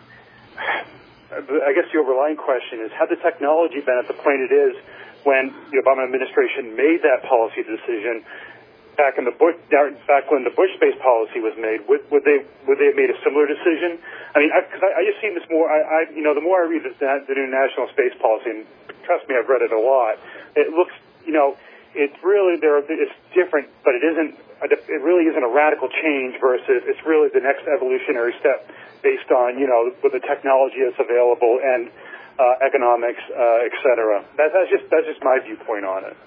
I guess the overlying question is, had the technology been at the point it is when the Obama administration made that policy decision back in the Bush, back when the Bush space policy was made, would, would they would they have made a similar decision? I mean, because I, I, I just seen this more. I, I you know, the more I read this, the new national space policy, and trust me, I've read it a lot. It looks, you know, it's really there. It's different, but it isn't. It really isn't a radical change versus it's really the next evolutionary step based on, you know, with the technology that's available and Uh, economics, uh, et cetera. That, that's just that's just my viewpoint on it.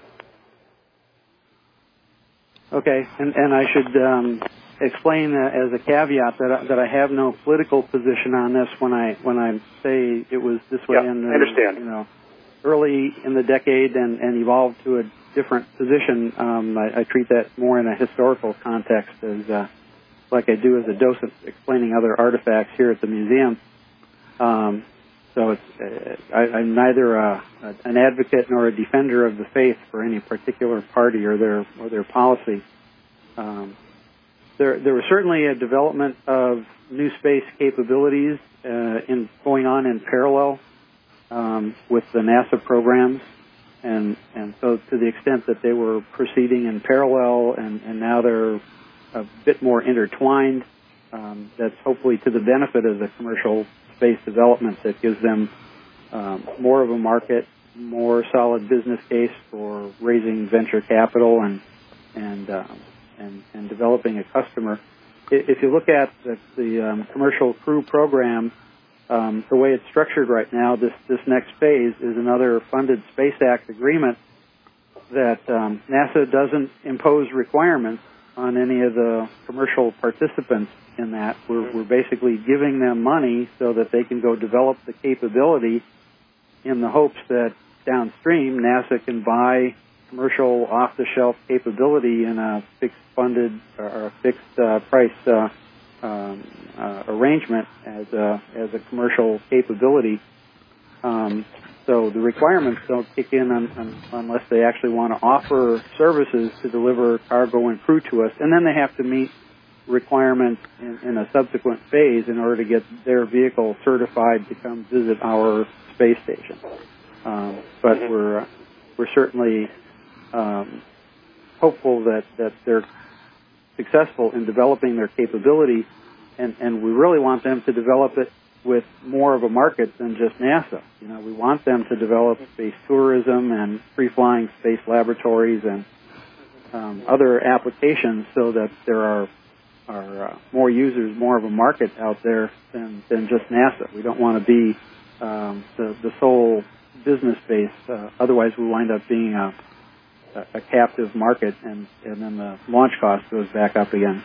Okay, and, and I should um, explain uh, as a caveat that I, that I have no political position on this when I when I say it was this way yeah, in the, I understand. you know, early in the decade and, and evolved to a different position. Um, I, I treat that more in a historical context, as uh, like I do as a docent explaining other artifacts here at the museum. Um, So it's, uh, I, I'm neither a, an advocate nor a defender of the faith for any particular party or their or their policy. Um, there, there was certainly a development of new space capabilities uh, in going on in parallel um, with the NASA programs, and and so to the extent that they were proceeding in parallel, and, and now they're a bit more intertwined. Um, that's hopefully to the benefit of the commercial space development that gives them um, more of a market, more solid business case for raising venture capital and and um, and, and developing a customer. If you look at the, the um, commercial crew program, um, the way it's structured right now, this this next phase is another funded Space Act agreement that um, NASA doesn't impose requirements on any of the commercial participants in that. We're, we're basically giving them money so that they can go develop the capability in the hopes that downstream NASA can buy commercial off-the-shelf capability in a fixed funded or a fixed uh, price uh, um, uh, arrangement as a, as a commercial capability. Um, so the requirements don't kick in on, on, unless they actually want to offer services to deliver cargo and crew to us, and then they have to meet requirements in, in a subsequent phase in order to get their vehicle certified to come visit our space station. Um, but we're we're certainly um, hopeful that, that they're successful in developing their capability and, and we really want them to develop it with more of a market than just NASA. You know, we want them to develop space tourism and free-flying space laboratories and um, other applications so that there are, are uh, more users, more of a market out there than, than just NASA. We don't want to be um, the, the sole business base. Uh, otherwise, we wind up being a, a captive market, and, and then the launch cost goes back up again.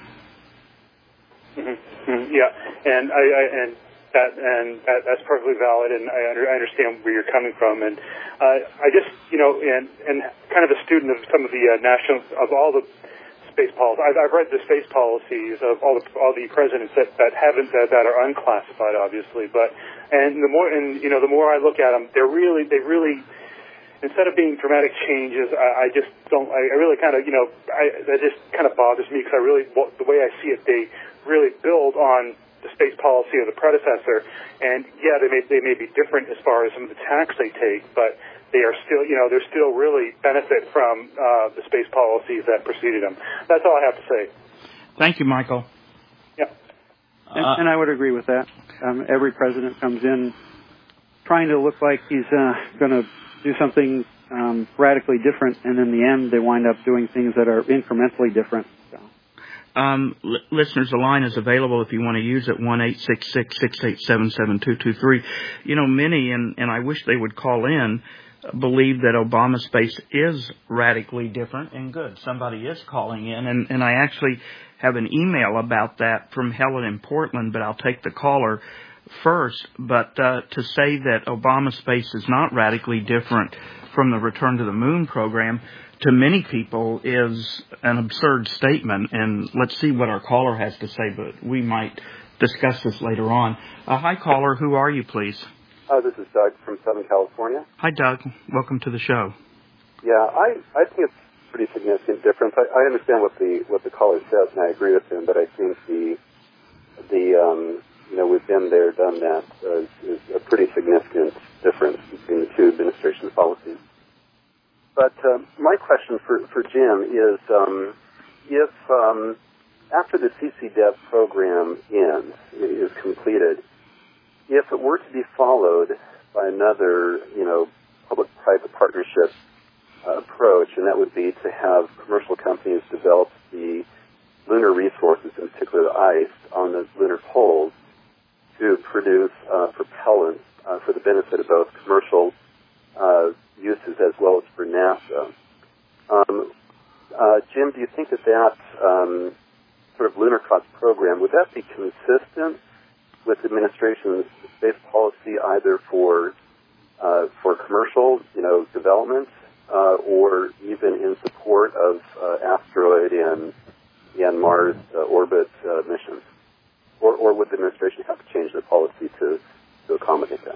Mm-hmm. Yeah, and I, I and that and that, that's perfectly valid, and I, under, I understand where you're coming from. And uh, I just, you know, and and kind of a student of some of the uh, national of all the space policies. I've, I've read the space policies of all the all the presidents that, that haven't that, that are unclassified, obviously. But and the more and you know the more I look at them, they're really they really. Instead of being dramatic changes, I, I just don't. I, I really kind of, you know, I, that just kind of bothers me because I really, the way I see it, they really build on the space policy of the predecessor. And yeah, they may they may be different as far as some of the tacks they take, but they are still, you know, they're still really benefit from uh, the space policies that preceded them. That's all I have to say. Thank you, Michael. Yeah, and, uh, and I would agree with that. Um, every president comes in trying to look like he's uh, going to do something um, radically different, and in the end, they wind up doing things that are incrementally different. So. Um, l- listeners, the line is available if you want to use it, one eight six six, six eight seven, seven two two three. You know, many, and, and I wish they would call in, believe that Obama space is radically different and good. Somebody is calling in, and, and I actually have an email about that from Helen in Portland, but I'll take the caller first. But uh, to say that Obama space is not radically different from the Return to the Moon program, to many people is an absurd statement. And let's see what our caller has to say, but we might discuss this later on. Uh, hi, caller. Who are you, please? Uh, this is Doug from Southern California. Hi, Doug. Welcome to the show. Yeah, I, I think it's a pretty significant difference. I, I understand what the what the caller says, and I agree with him, but I think the the um, you know, we've been there, done that, uh, is a pretty significant difference between the two administration policies. But uh, my question for, for Jim is, um, if um, after the C C D E V program ends, is completed, if it were to be followed by another, you know, public-private partnership uh, approach, and that would be to have commercial companies develop the lunar resources, in particular the ice, on the lunar poles, to produce uh, propellants uh, for the benefit of both commercial uh, uses as well as for NASA. Um, uh, Jim, do you think that that um, sort of lunar cost program, would that be consistent with the administration's space policy either for uh, for commercial, you know, development uh, or even in support of uh, asteroid and, and Mars uh, orbit uh, missions? Or, or would the administration have to change their policy to, to accommodate that?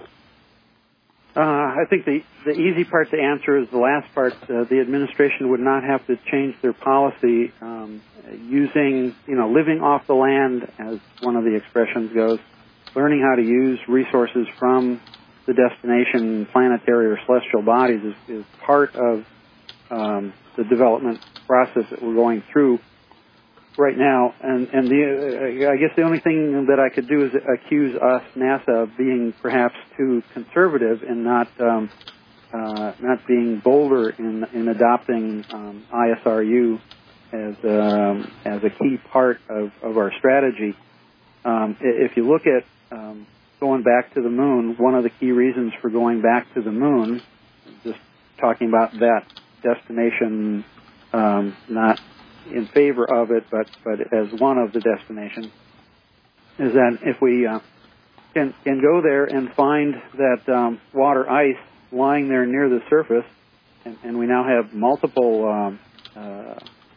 Uh, I think the, the easy part to answer is the last part. Uh, the administration would not have to change their policy um, using, you know, living off the land, as one of the expressions goes, learning how to use resources from the destination planetary or celestial bodies is, is part of um, the development process that we're going through right now. And, and the, uh, I guess the only thing that I could do is accuse us, NASA, of being perhaps too conservative and not um, uh, not being bolder in in adopting um, I S R U as um, as a key part of, of our strategy. Um, if you look at um, going back to the moon, one of the key reasons for going back to the moon, just talking about that destination, um, not in favor of it, but, but as one of the destinations, is that if we uh, can can go there and find that um, water ice lying there near the surface, and, and we now have multiple um, uh,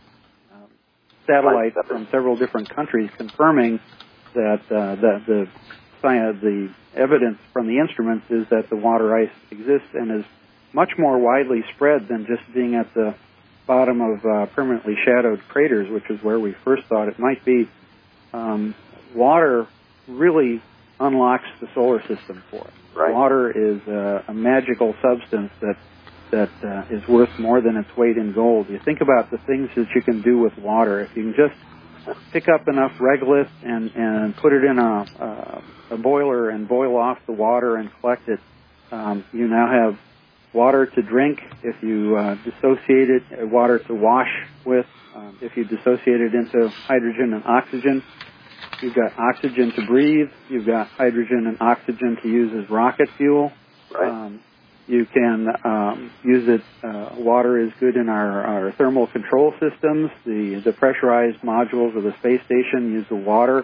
satellites from several different countries confirming that uh, the the the evidence from the instruments is that the water ice exists and is much more widely spread than just being at the bottom of uh, permanently shadowed craters, which is where we first thought it might be. Um, water really unlocks the solar system for us. Right. Water is uh, a magical substance that that uh, is worth more than its weight in gold. You think about the things that you can do with water. If you can just pick up enough regolith and, and put it in a, a, a boiler and boil off the water and collect it, um, you now have water to drink. If you uh, dissociate it, uh, water to wash with. Um, if you dissociate it into hydrogen and oxygen, you've got oxygen to breathe. You've got hydrogen and oxygen to use as rocket fuel. Right. Um, you can um, use it. Uh, water is good in our, our thermal control systems. The the pressurized modules of the space station use the water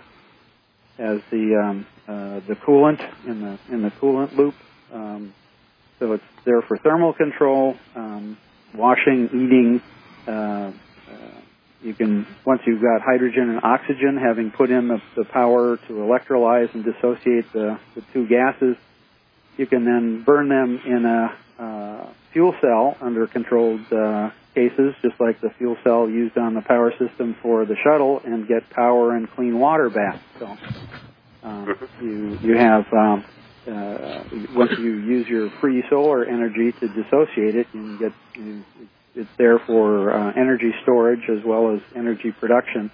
as the um, uh, the coolant in the in the coolant loop. Um, so it's there for thermal control, um, washing, eating. Uh, uh, you can once you've got hydrogen and oxygen, having put in the, the power to electrolyze and dissociate the, the two gases, you can then burn them in a uh, fuel cell under controlled uh, cases, just like the fuel cell used on the power system for the shuttle, and get power and clean water back. So um, you you have um, uh, once you use your free solar energy to dissociate it, you can get you, it's there for uh, energy storage as well as energy production.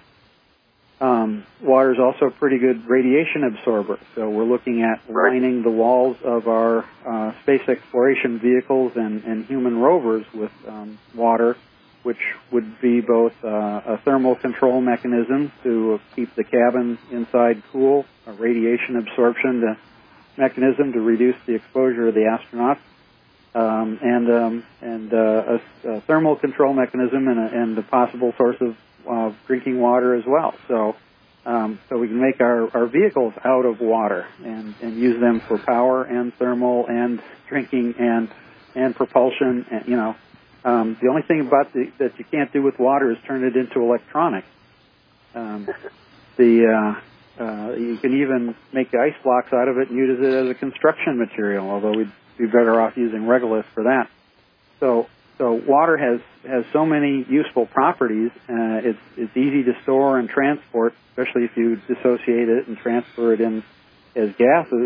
Um, water is also a pretty good radiation absorber, so we're looking at lining the walls of our uh, space exploration vehicles and, and human rovers with um, water, which would be both uh, a thermal control mechanism to keep the cabin inside cool, a radiation absorption to, mechanism to reduce the exposure of the astronauts, um, and um, and uh, a, a thermal control mechanism and a, and a possible source of uh, drinking water as well. So um, so we can make our, our vehicles out of water and, and use them for power and thermal and drinking and and propulsion. And, you know, um, the only thing about the, that you can't do with water is turn it into electronics. Um, the uh, uh, you can even make ice blocks out of it and use it as a construction material, although we'd be better off using regolith for that. So, so water has, has so many useful properties. Uh, it's it's easy to store and transport, especially if you dissociate it and transfer it in as gases.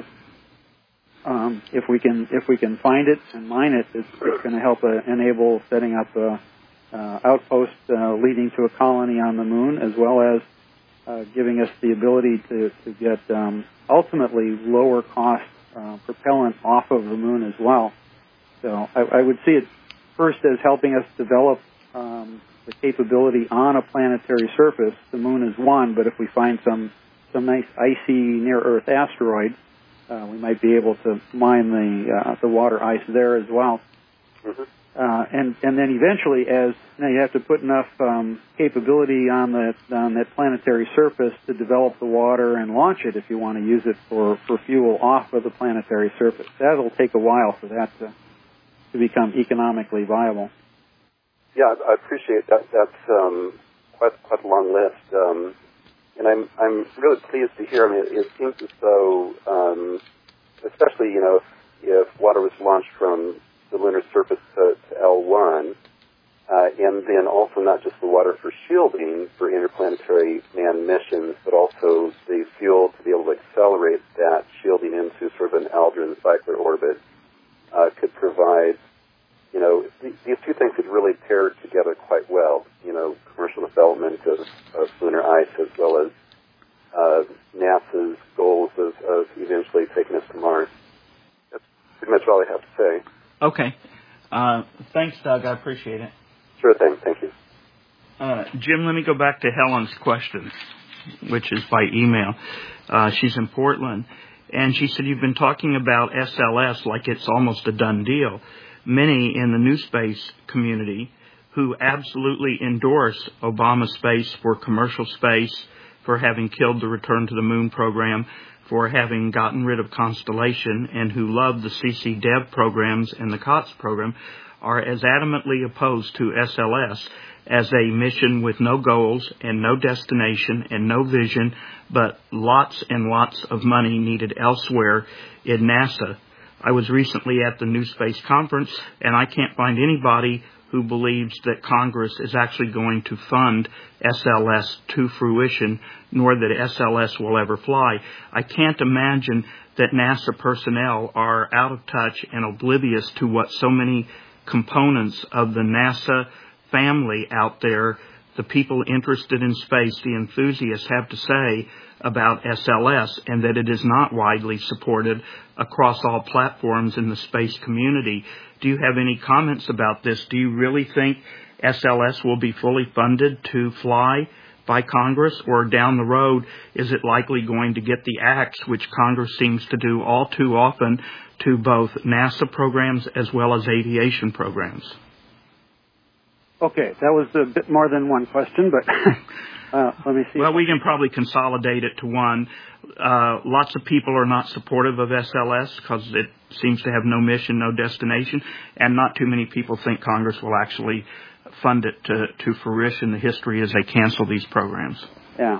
Um, if we can if we can find it and mine it, it's, it's going to help uh, enable setting up a uh, outpost uh, leading to a colony on the moon, as well as uh, giving us the ability to to get um, ultimately lower cost uh, propellant off of the moon as well. So I, I would see it first as helping us develop um, the capability on a planetary surface. The moon is one, but if we find some some nice icy near-Earth asteroid, uh, we might be able to mine the uh, the water ice there as well. Mm-hmm. Uh, and and then eventually, as now you have to put enough um, capability on that on that planetary surface to develop the water and launch it if you want to use it for, for fuel off of the planetary surface. That'll take a while for that to to become economically viable. Yeah, I appreciate that. That's um, quite quite a long list, um, and I'm I'm really pleased to hear. I mean, it, it seems as though, um, especially you know, if, if water was launched from the lunar surface to, to L one, uh, and then also not just the water for shielding for interplanetary manned missions, but also the fuel to be able to accelerate that shielding into sort of an Aldrin cycler orbit, uh, could provide, you know, th- these two things could really pair together quite well. You know, commercial development of, of lunar ice as well as uh, NASA's goals of, of eventually taking us to Mars. That's pretty much all I have to say. Okay. Uh, thanks, Doug. I appreciate it. Sure thing. Thank you. Uh, Jim, let me go back to Helen's question, which is by email. Uh, she's in Portland. And she said, you've been talking about S L S like it's almost a done deal. Many in the new space community who absolutely endorse Obama space for commercial space, for having killed the Return to the Moon program, for having gotten rid of Constellation, and who love the C C Dev programs and the COTS program, are as adamantly opposed to S L S as a mission with no goals and no destination and no vision, but lots and lots of money needed elsewhere in NASA. I was recently at the New Space Conference, and I can't find anybody who believes that Congress is actually going to fund S L S to fruition, nor that S L S will ever fly. I can't imagine that NASA personnel are out of touch and oblivious to what so many components of the NASA family out there the people interested in space, the enthusiasts, have to say about S L S, and that it is not widely supported across all platforms in the space community. Do you have any comments about this? Do you really think S L S will be fully funded to fly by Congress, or down the road is it likely going to get the axe, which Congress seems to do all too often, to both NASA programs as well as aviation programs? Okay, that was a bit more than one question, but uh, let me see. Well, we can probably consolidate it to one. Uh, lots of people are not supportive of S L S because it seems to have no mission, no destination, and not too many people think Congress will actually fund it to, to fruition. The history is they cancel these programs. Yeah.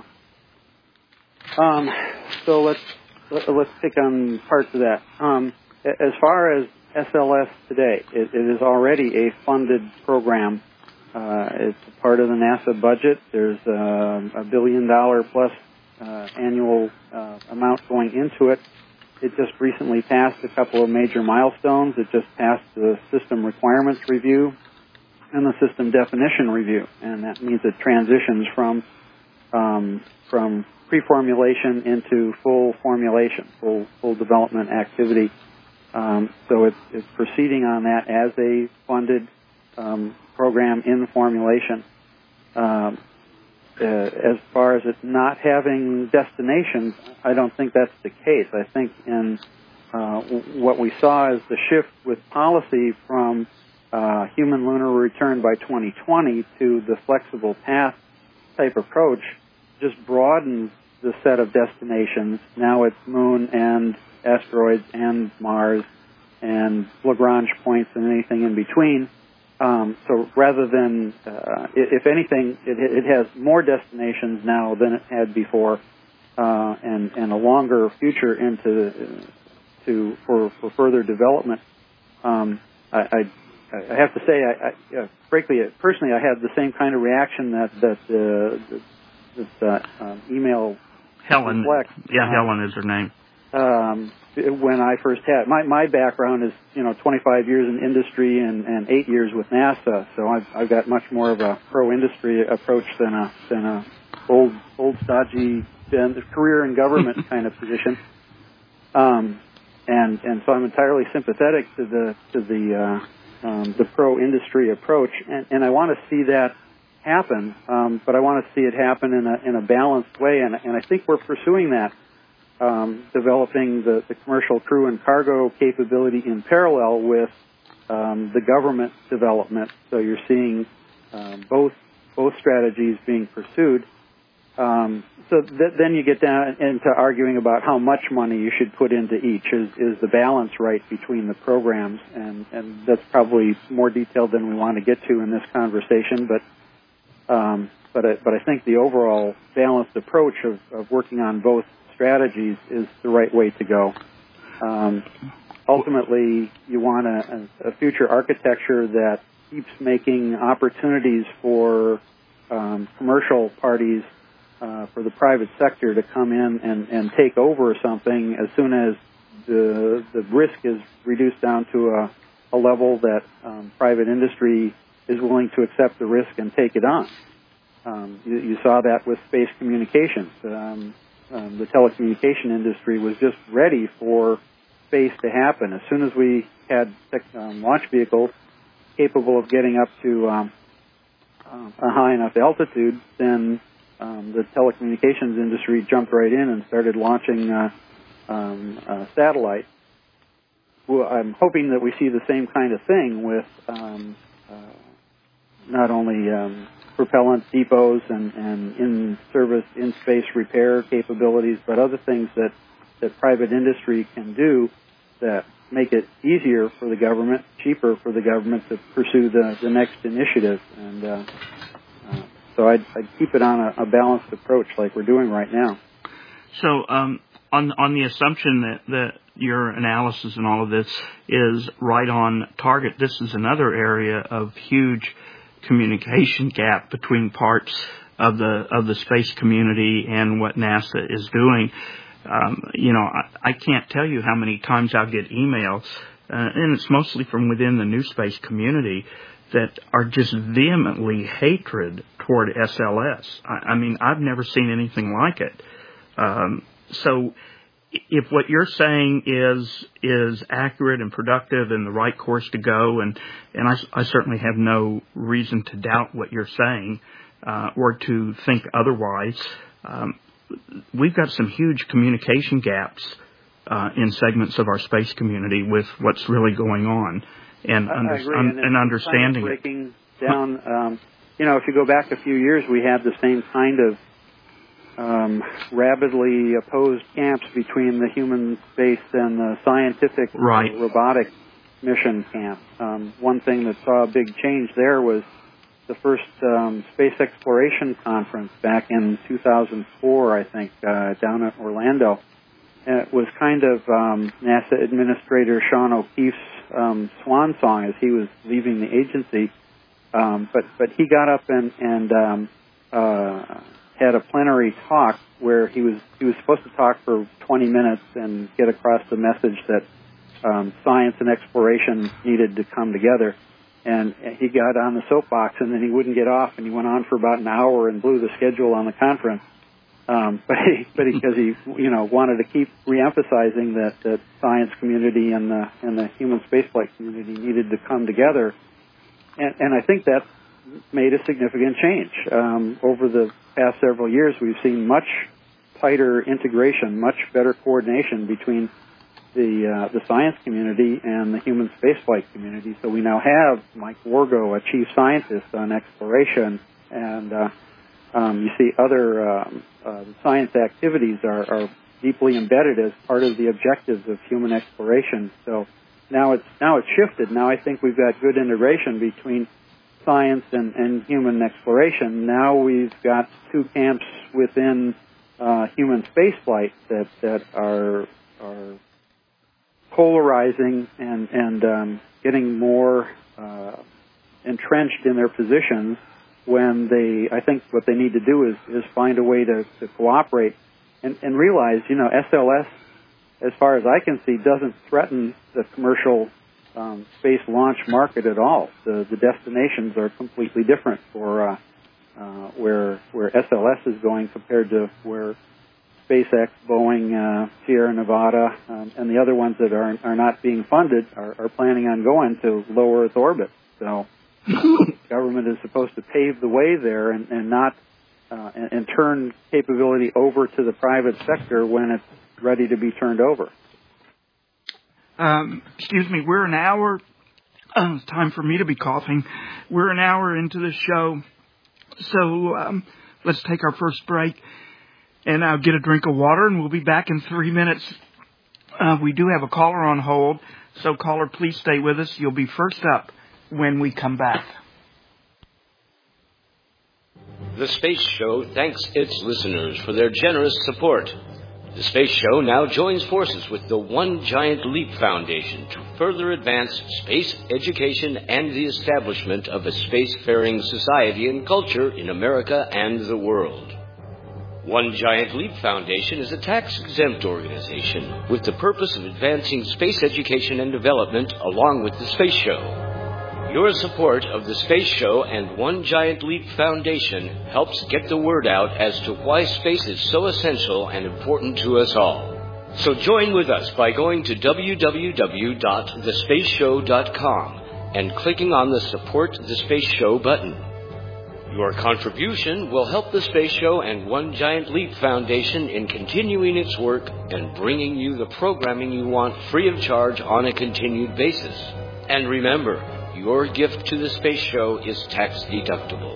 Um, so let's let's pick on parts of that. Um, as far as S L S today, it, it is already a funded program. Uh, it's part of the NASA budget. There's uh, a billion dollar plus uh, annual uh, amount going into it. It just recently passed a couple of major milestones. It just passed the system requirements review and the system definition review, and that means it transitions from um, from pre-formulation into full formulation, full full development activity. Um, so it's, it's proceeding on that as a funded um, program in formulation. Um, uh, as far as it not having destinations, I don't think that's the case. I think in uh, what we saw is the shift with policy from uh, human lunar return by twenty twenty to the flexible path type approach just broadens the set of destinations. Now it's moon and asteroids and Mars and Lagrange points and anything in between. Um, so rather than, uh, if anything, it, it has more destinations now than it had before, uh, and, and a longer future into uh, to for, for further development. Um, I, I, I have to say, I, I, uh, frankly, personally, I had the same kind of reaction that that uh, this uh, um, email. Helen. Reflects. Yeah, uh, Helen is her name. Um, when I first had my my background is you know twenty-five years in industry and, and eight years with NASA, so I've I've got much more of a pro-industry approach than a than a old old stodgy career in government kind of position. Um, and and so I'm entirely sympathetic to the to the uh, um, the pro-industry approach, and, and I want to see that happen, um, but I want to see it happen in a in a balanced way, and and I think we're pursuing that. Um, developing the, the commercial crew and cargo capability in parallel with um, the government development. So you're seeing um, both both strategies being pursued. Um, so th- then you get down into arguing about how much money you should put into each. Is, is the balance right between the programs? And, and that's probably more detailed than we want to get to in this conversation. But um, but I, but I think the overall balanced approach of, of working on both strategies is the right way to go. Um, ultimately, you want a, a future architecture that keeps making opportunities for um, commercial parties, uh, for the private sector to come in and, and take over something as soon as the the risk is reduced down to a, a level that um, private industry is willing to accept the risk and take it on. Um, you, you saw that with space communications. Um, Um, the telecommunication industry was just ready for space to happen. As soon as we had um, launch vehicles capable of getting up to um, uh, a high enough altitude, then um, the telecommunications industry jumped right in and started launching uh, um, uh, satellites. Well, I'm hoping that we see the same kind of thing with um, uh, not only um, propellant depots and, and in-service, in-space repair capabilities, but other things that, that private industry can do that make it easier for the government, cheaper for the government to pursue the, the next initiative. And uh, uh, so I'd, I'd keep it on a, a balanced approach like we're doing right now. So um, on, on the assumption that, that your analysis and all of this is right on target, this is another area of huge communication gap between parts of the of the space community and what NASA is doing. Um, you know, I, I can't tell you how many times I'll get emails, uh, and it's mostly from within the new space community, that are just vehemently hatred toward S L S. I, I mean, I've never seen anything like it. Um, so if what you're saying is is accurate and productive and the right course to go, and, and I, I certainly have no reason to doubt what you're saying uh, or to think otherwise, um, we've got some huge communication gaps uh, in segments of our space community with what's really going on and, I, under, I agree. un, and, and understanding kind of it. Breaking down, um, you know, if you go back a few years, we had the same kind of Um, rabidly opposed camps between the human space and the scientific right. robotic mission camp. Um, one thing that saw a big change there was the first um, space exploration conference back in two thousand four, I think, uh, down at Orlando. And it was kind of um, NASA Administrator Sean O'Keefe's um, swan song as he was leaving the agency. Um, but but he got up and and um, uh, had a plenary talk where he was he was supposed to talk for twenty minutes and get across the message that um, science and exploration needed to come together. And he got on the soapbox, and then he wouldn't get off, and he went on for about an hour and blew the schedule on the conference. Um, but he, but because he, you know, wanted to keep reemphasizing that the science community and the and the human spaceflight community needed to come together, and, and I think that made a significant change. Um, over the past several years, we've seen much tighter integration, much better coordination between the uh, the science community and the human spaceflight community. So we now have Mike Wargo, a chief scientist on exploration, and uh, um, you see other um, uh, science activities are, are deeply embedded as part of the objectives of human exploration. So now it's now it's shifted. Now I think we've got good integration between science and, and human exploration. Now we've got two camps within uh, human spaceflight that that are are polarizing and and um, getting more uh, entrenched in their positions. When they, I think, what they need to do is is find a way to, to cooperate and, and realize, you know, S L S, as far as I can see, doesn't threaten the commercial Um, space launch market at all. The, the destinations are completely different for uh, uh, where where S L S is going compared to where SpaceX, Boeing, uh, Sierra Nevada, um, and the other ones that are are not being funded are, are planning on going to low Earth orbit. So the government is supposed to pave the way there and, and not uh, and, and turn capability over to the private sector when it's ready to be turned over. Um, excuse me, we're an hour, uh, it's time for me to be coughing. We're an hour into the show, so um, let's take our first break, and I'll get a drink of water, and we'll be back in three minutes. Uh, we do have a caller on hold, so caller, please stay with us. You'll be first up when we come back. The Space Show thanks its listeners for their generous support. The Space Show now joins forces with the One Giant Leap Foundation to further advance space education and the establishment of a spacefaring society and culture in America and the world. One Giant Leap Foundation is a tax-exempt organization with the purpose of advancing space education and development along with the Space Show. Your support of the Space Show and One Giant Leap Foundation helps get the word out as to why space is so essential and important to us all. So join with us by going to w w w dot the space show dot com and clicking on the Support the Space Show button. Your contribution will help the Space Show and One Giant Leap Foundation in continuing its work and bringing you the programming you want free of charge on a continued basis. And remember, your gift to the Space Show is tax deductible.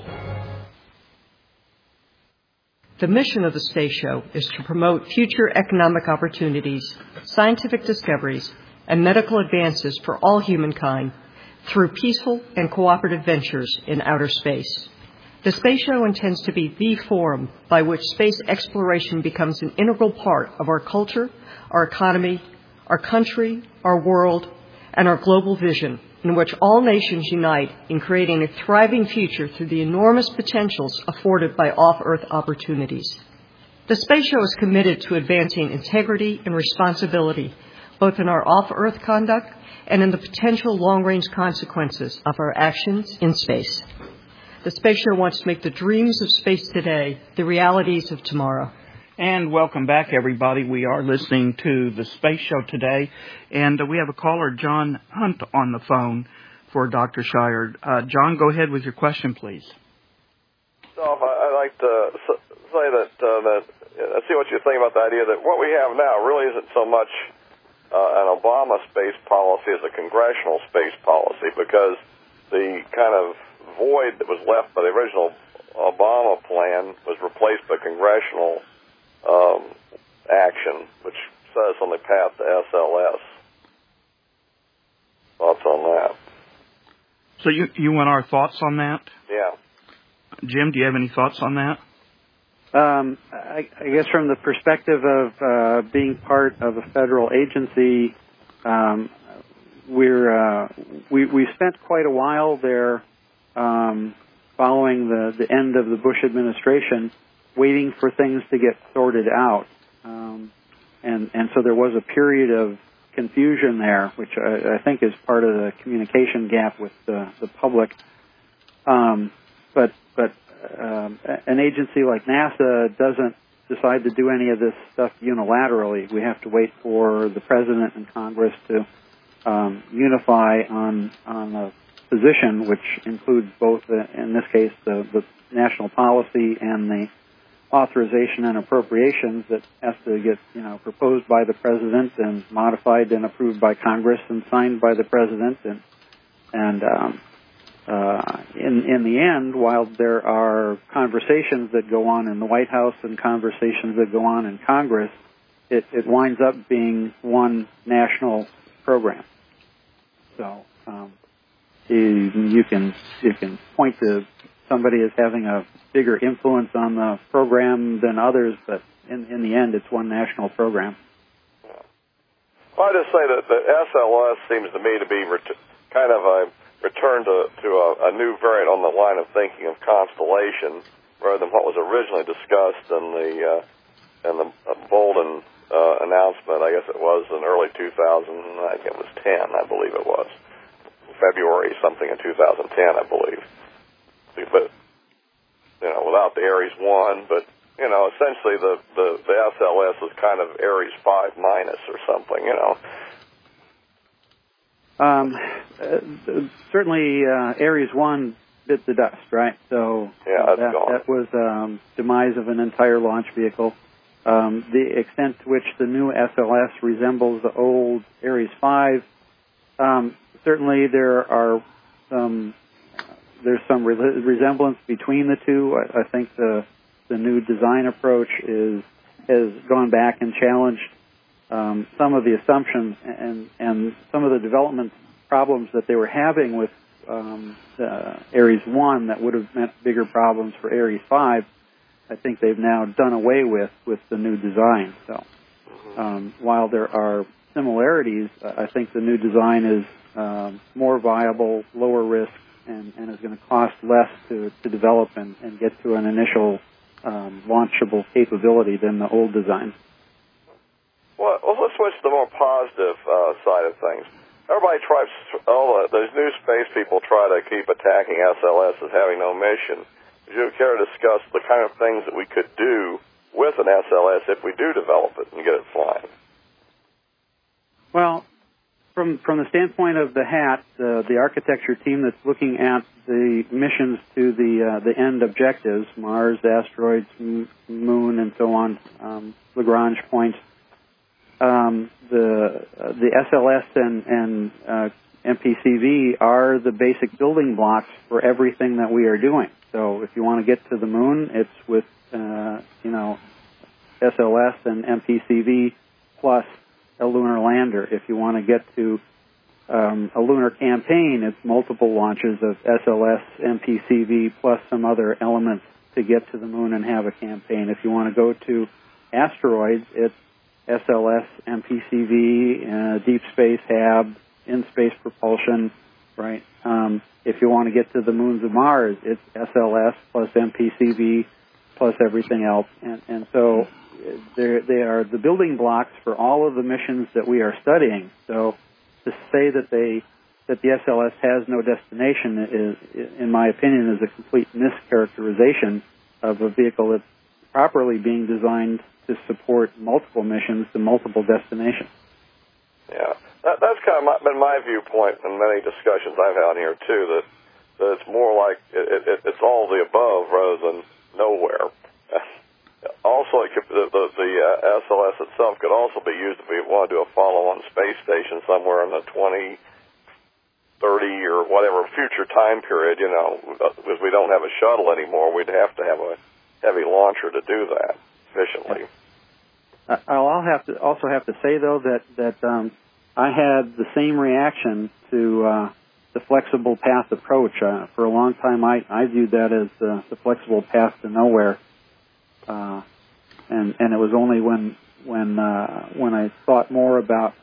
The mission of the Space Show is to promote future economic opportunities, scientific discoveries, and medical advances for all humankind through peaceful and cooperative ventures in outer space. The Space Show intends to be the forum by which space exploration becomes an integral part of our culture, our economy, our country, our world, and our global vision, in which all nations unite in creating a thriving future through the enormous potentials afforded by off-Earth opportunities. The Space Show is committed to advancing integrity and responsibility both in our off-Earth conduct and in the potential long-range consequences of our actions in space. The Space Show wants to make the dreams of space today the realities of tomorrow. And welcome back, everybody. We are listening to the Space Show today, and uh, we have a caller, John Hunt, on the phone for Doctor Shire. Uh, John, go ahead with your question, please. So I'd like to say that, uh, that I see what you're saying about the idea that what we have now really isn't so much uh, an Obama space policy as a congressional space policy, because the kind of void that was left by the original Obama plan was replaced by congressional um, action, which says on the path to S L S. Thoughts on that? So you you want our thoughts on that? Yeah. Jim, do you have any thoughts on that? Um, I, I guess from the perspective of uh, being part of a federal agency, um, we're uh, we we spent quite a while there, um, following the, the end of the Bush administration, waiting for things to get sorted out, um, and and so there was a period of confusion there, which I, I think is part of the communication gap with the, the public. Um, but but um, an agency like NASA doesn't decide to do any of this stuff unilaterally. We have to wait for the President and Congress to um, unify on on a position, which includes both, the, in this case, the, the national policy and the authorization and appropriations that has to get, you know, proposed by the President and modified and approved by Congress and signed by the President. And and um, uh, in in the end, while there are conversations that go on in the White House and conversations that go on in Congress, it, it winds up being one national program. So um, you, you can you can point to somebody as having a bigger influence on the program than others, but in, in the end, it's one national program. Yeah. Well, I just say that the S L S seems to me to be ret- kind of a return to, to a, a new variant on the line of thinking of constellation, rather than what was originally discussed in the uh, in the Bolden uh, announcement. I guess it was in early two thousand. I think it was ten. I believe it was February something in two thousand ten. I believe. But, you know, without the Ares one, but, you know, essentially the, the, the S L S is kind of Ares five minus or something, you know. Um, uh, certainly uh, Ares one bit the dust, right? So yeah, that's that, gone. that was um, demise of an entire launch vehicle. Um, the extent to which the new S L S resembles the old Ares five, um, certainly there are some... There's some re- resemblance between the two. I, I think the the new design approach is has gone back and challenged um, some of the assumptions and and some of the development problems that they were having with um, the Ares one that would have meant bigger problems for Ares five. I think they've now done away with with the new design. So um, while there are similarities, I think the new design is um, more viable, lower risk, and, and is going to cost less to, to develop and, and get to an initial um, launchable capability than the old design. Well, let's switch to the more positive uh, side of things. Everybody tries, all the, those new space people try to keep attacking S L S as having no mission. Would you care to discuss the kind of things that we could do with an S L S if we do develop it and get it flying? Well, From from the standpoint of the HAT, uh, the architecture team that's looking at the missions to the uh, the end objectives, Mars, asteroids, m- Moon, and so on, um, Lagrange points, um, the uh, the S L S and, and uh, M P C V are the basic building blocks for everything that we are doing. So if you want to get to the Moon, it's with uh, you know S L S and M P C V plus a lunar lander. If you want to get to um, a lunar campaign, it's multiple launches of S L S, M P C V, plus some other elements to get to the Moon and have a campaign. If you want to go to asteroids, it's S L S, M P C V, uh, deep space H A B, in-space propulsion, right? Um, if you want to get to the moons of Mars, it's S L S plus M P C V plus everything else. And, and so they are the building blocks for all of the missions that we are studying. So to say that they that the S L S has no destination is, in my opinion, is a complete mischaracterization of a vehicle that's properly being designed to support multiple missions to multiple destinations. Yeah, that, that's kind of my, been my viewpoint in many discussions I've had here too. That, that it's more like it, it, it's all the above rather than nowhere. Also, it could, the, the, the uh, S L S itself could also be used if we want to do a follow-on space station somewhere in the twenty, thirty, or whatever future time period, you know, because we don't have a shuttle anymore. We'd have to have a heavy launcher to do that efficiently. I'll have to also have to say, though, that, that um, I had the same reaction to uh, the flexible path approach. Uh, for a long time, I, I viewed that as uh, the flexible path to nowhere. Uh, and and it was only when when uh, when I thought more about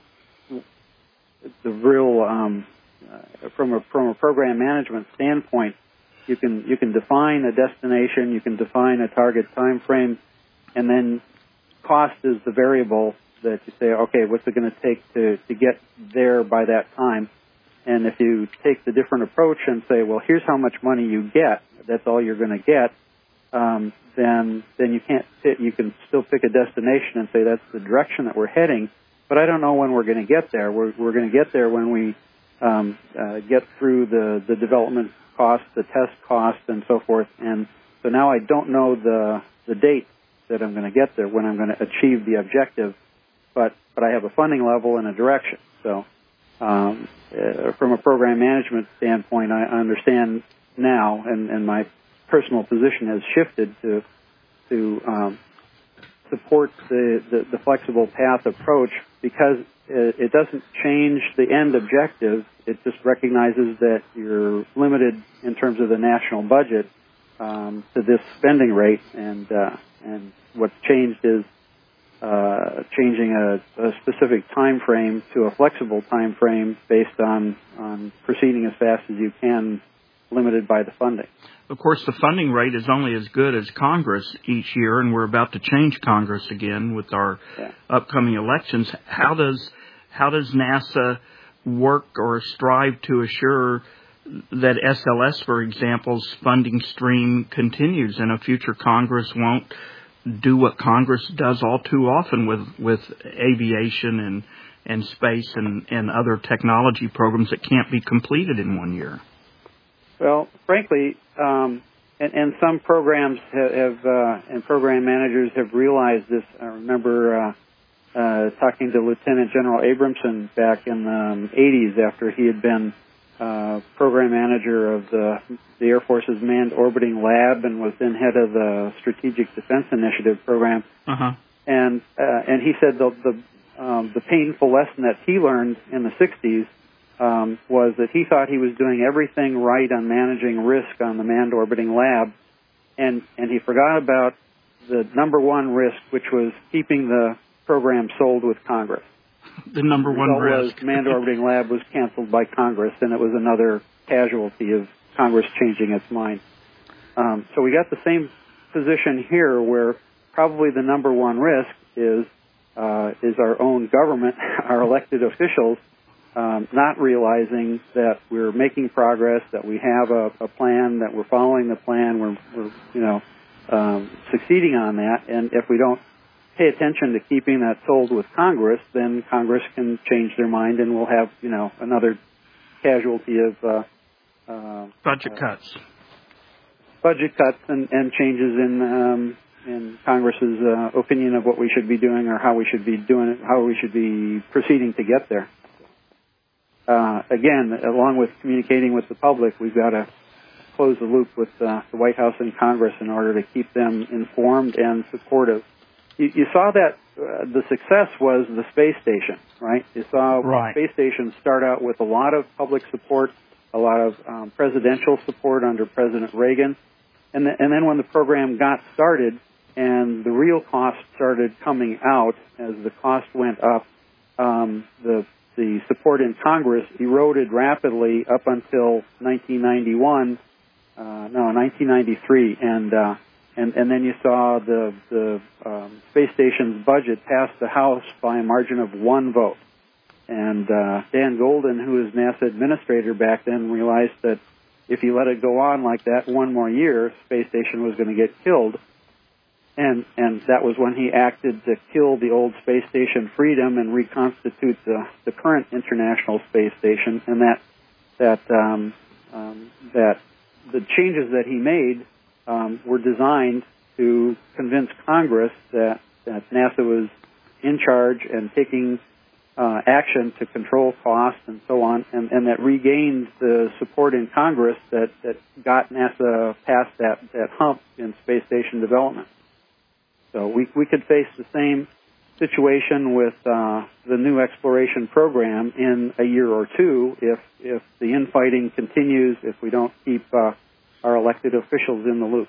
the real um, uh, from a from a program management standpoint, you can you can define a destination, you can define a target time frame, and then cost is the variable that you say, okay, what's it going to take to to get there by that time? And if you take the different approach and say, well, here's how much money you get, that's all you're going to get. Um, then then you can't fit, you can still pick a destination and say that's the direction that we're heading, but I don't know when we're going to get there. We're we're going to get there when we um, uh, get through the, the development cost, the test cost, and so forth. And so now I don't know the the date that I'm going to get there, when I'm going to achieve the objective, but but I have a funding level and a direction. So um, uh, from a program management standpoint, I, I understand now, and, and my personal position has shifted to to um, support the, the, the flexible path approach, because it, it doesn't change the end objective. It just recognizes that you're limited in terms of the national budget um, to this spending rate, and uh, and what's changed is uh, changing a, a specific time frame to a flexible time frame based on on proceeding as fast as you can, limited by the funding. Of course, the funding rate is only as good as Congress each year, and we're about to change Congress again with our yeah. upcoming elections. How does how does NASA work or strive to assure that S L S, for example's funding stream continues, and a future Congress won't do what Congress does all too often with, with aviation and, and space and, and other technology programs that can't be completed in one year? Well, frankly, um, and, and some programs have, have uh, and program managers have realized this. I remember uh, uh, talking to Lieutenant General Abramson back in the um, eighties after he had been uh, program manager of the, the Air Force's Manned Orbiting Lab and was then head of the Strategic Defense Initiative program. Uh-huh. And uh, and he said the the, um, the painful lesson that he learned in the sixties Um, was that he thought he was doing everything right on managing risk on the Manned Orbiting Lab, and, and he forgot about the number one risk, which was keeping the program sold with Congress. The number one the risk. Was Manned Orbiting Lab was canceled by Congress, and it was another casualty of Congress changing its mind. Um, so we got the same position here, where probably the number one risk is uh, is our own government, our elected officials, Um, not realizing that we're making progress, that we have a, a plan, that we're following the plan, we're, we're you know, um, succeeding on that. And if we don't pay attention to keeping that sold with Congress, then Congress can change their mind, and we'll have, you know, another casualty of uh, uh, budget uh, cuts, budget cuts, and, and changes in um, in Congress's uh, opinion of what we should be doing, or how we should be doing it, how we should be proceeding to get there. Uh, again, along with communicating with the public, we've got to close the loop with uh, the White House and Congress in order to keep them informed and supportive. You, you saw that uh, the success was the space station, right? You saw right. the space station start out with a lot of public support, a lot of um, presidential support under President Reagan, and, the, and then when the program got started and the real cost started coming out as the cost went up, um, the The support in Congress eroded rapidly up until nineteen ninety-one, uh, no, nineteen ninety-three, and uh, And, and then you saw the, the um, space station's budget pass the House by a margin of one vote. And uh, Dan Golden, who was NASA administrator back then, realized that if you let it go on like that one more year, space station was going to get killed. And and that was when he acted to kill the old space station Freedom and reconstitute the, the current International Space Station. And that that um, um, that the changes that he made um, were designed to convince Congress that, that NASA was in charge and taking uh, action to control costs and so on, and, and that regained the support in Congress that, that got NASA past that, that hump in space station development. So we we could face the same situation with uh, the new exploration program in a year or two if if the infighting continues, if we don't keep uh, our elected officials in the loop.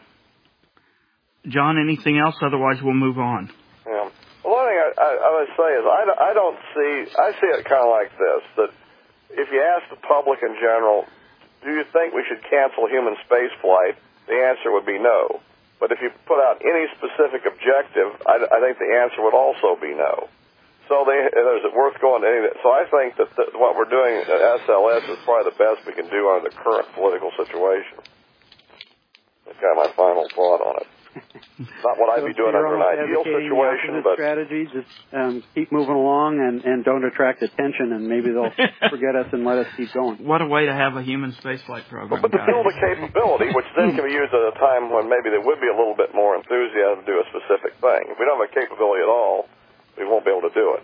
John, anything else? Otherwise, we'll move on. Yeah. Well, one thing I, I, I would say is I, I don't see, I see it kind of like this, that if you ask the public in general, do you think we should cancel human space flight, the answer would be no. But if you put out any specific objective, I, I think the answer would also be no. So they, is it worth going to any of that? So I think that the, what we're doing at S L S is probably the best we can do under the current political situation. That's kind of my final thought on it. Not what I'd So be doing under an ideal situation, but strategy, just um, keep moving along and, and don't attract attention, and maybe they'll forget us and let us keep going. What a way to have a human spaceflight program. But to build a capability, which then can be used at a time when maybe there would be a little bit more enthusiasm to do a specific thing. If we don't have a capability at all, we won't be able to do it.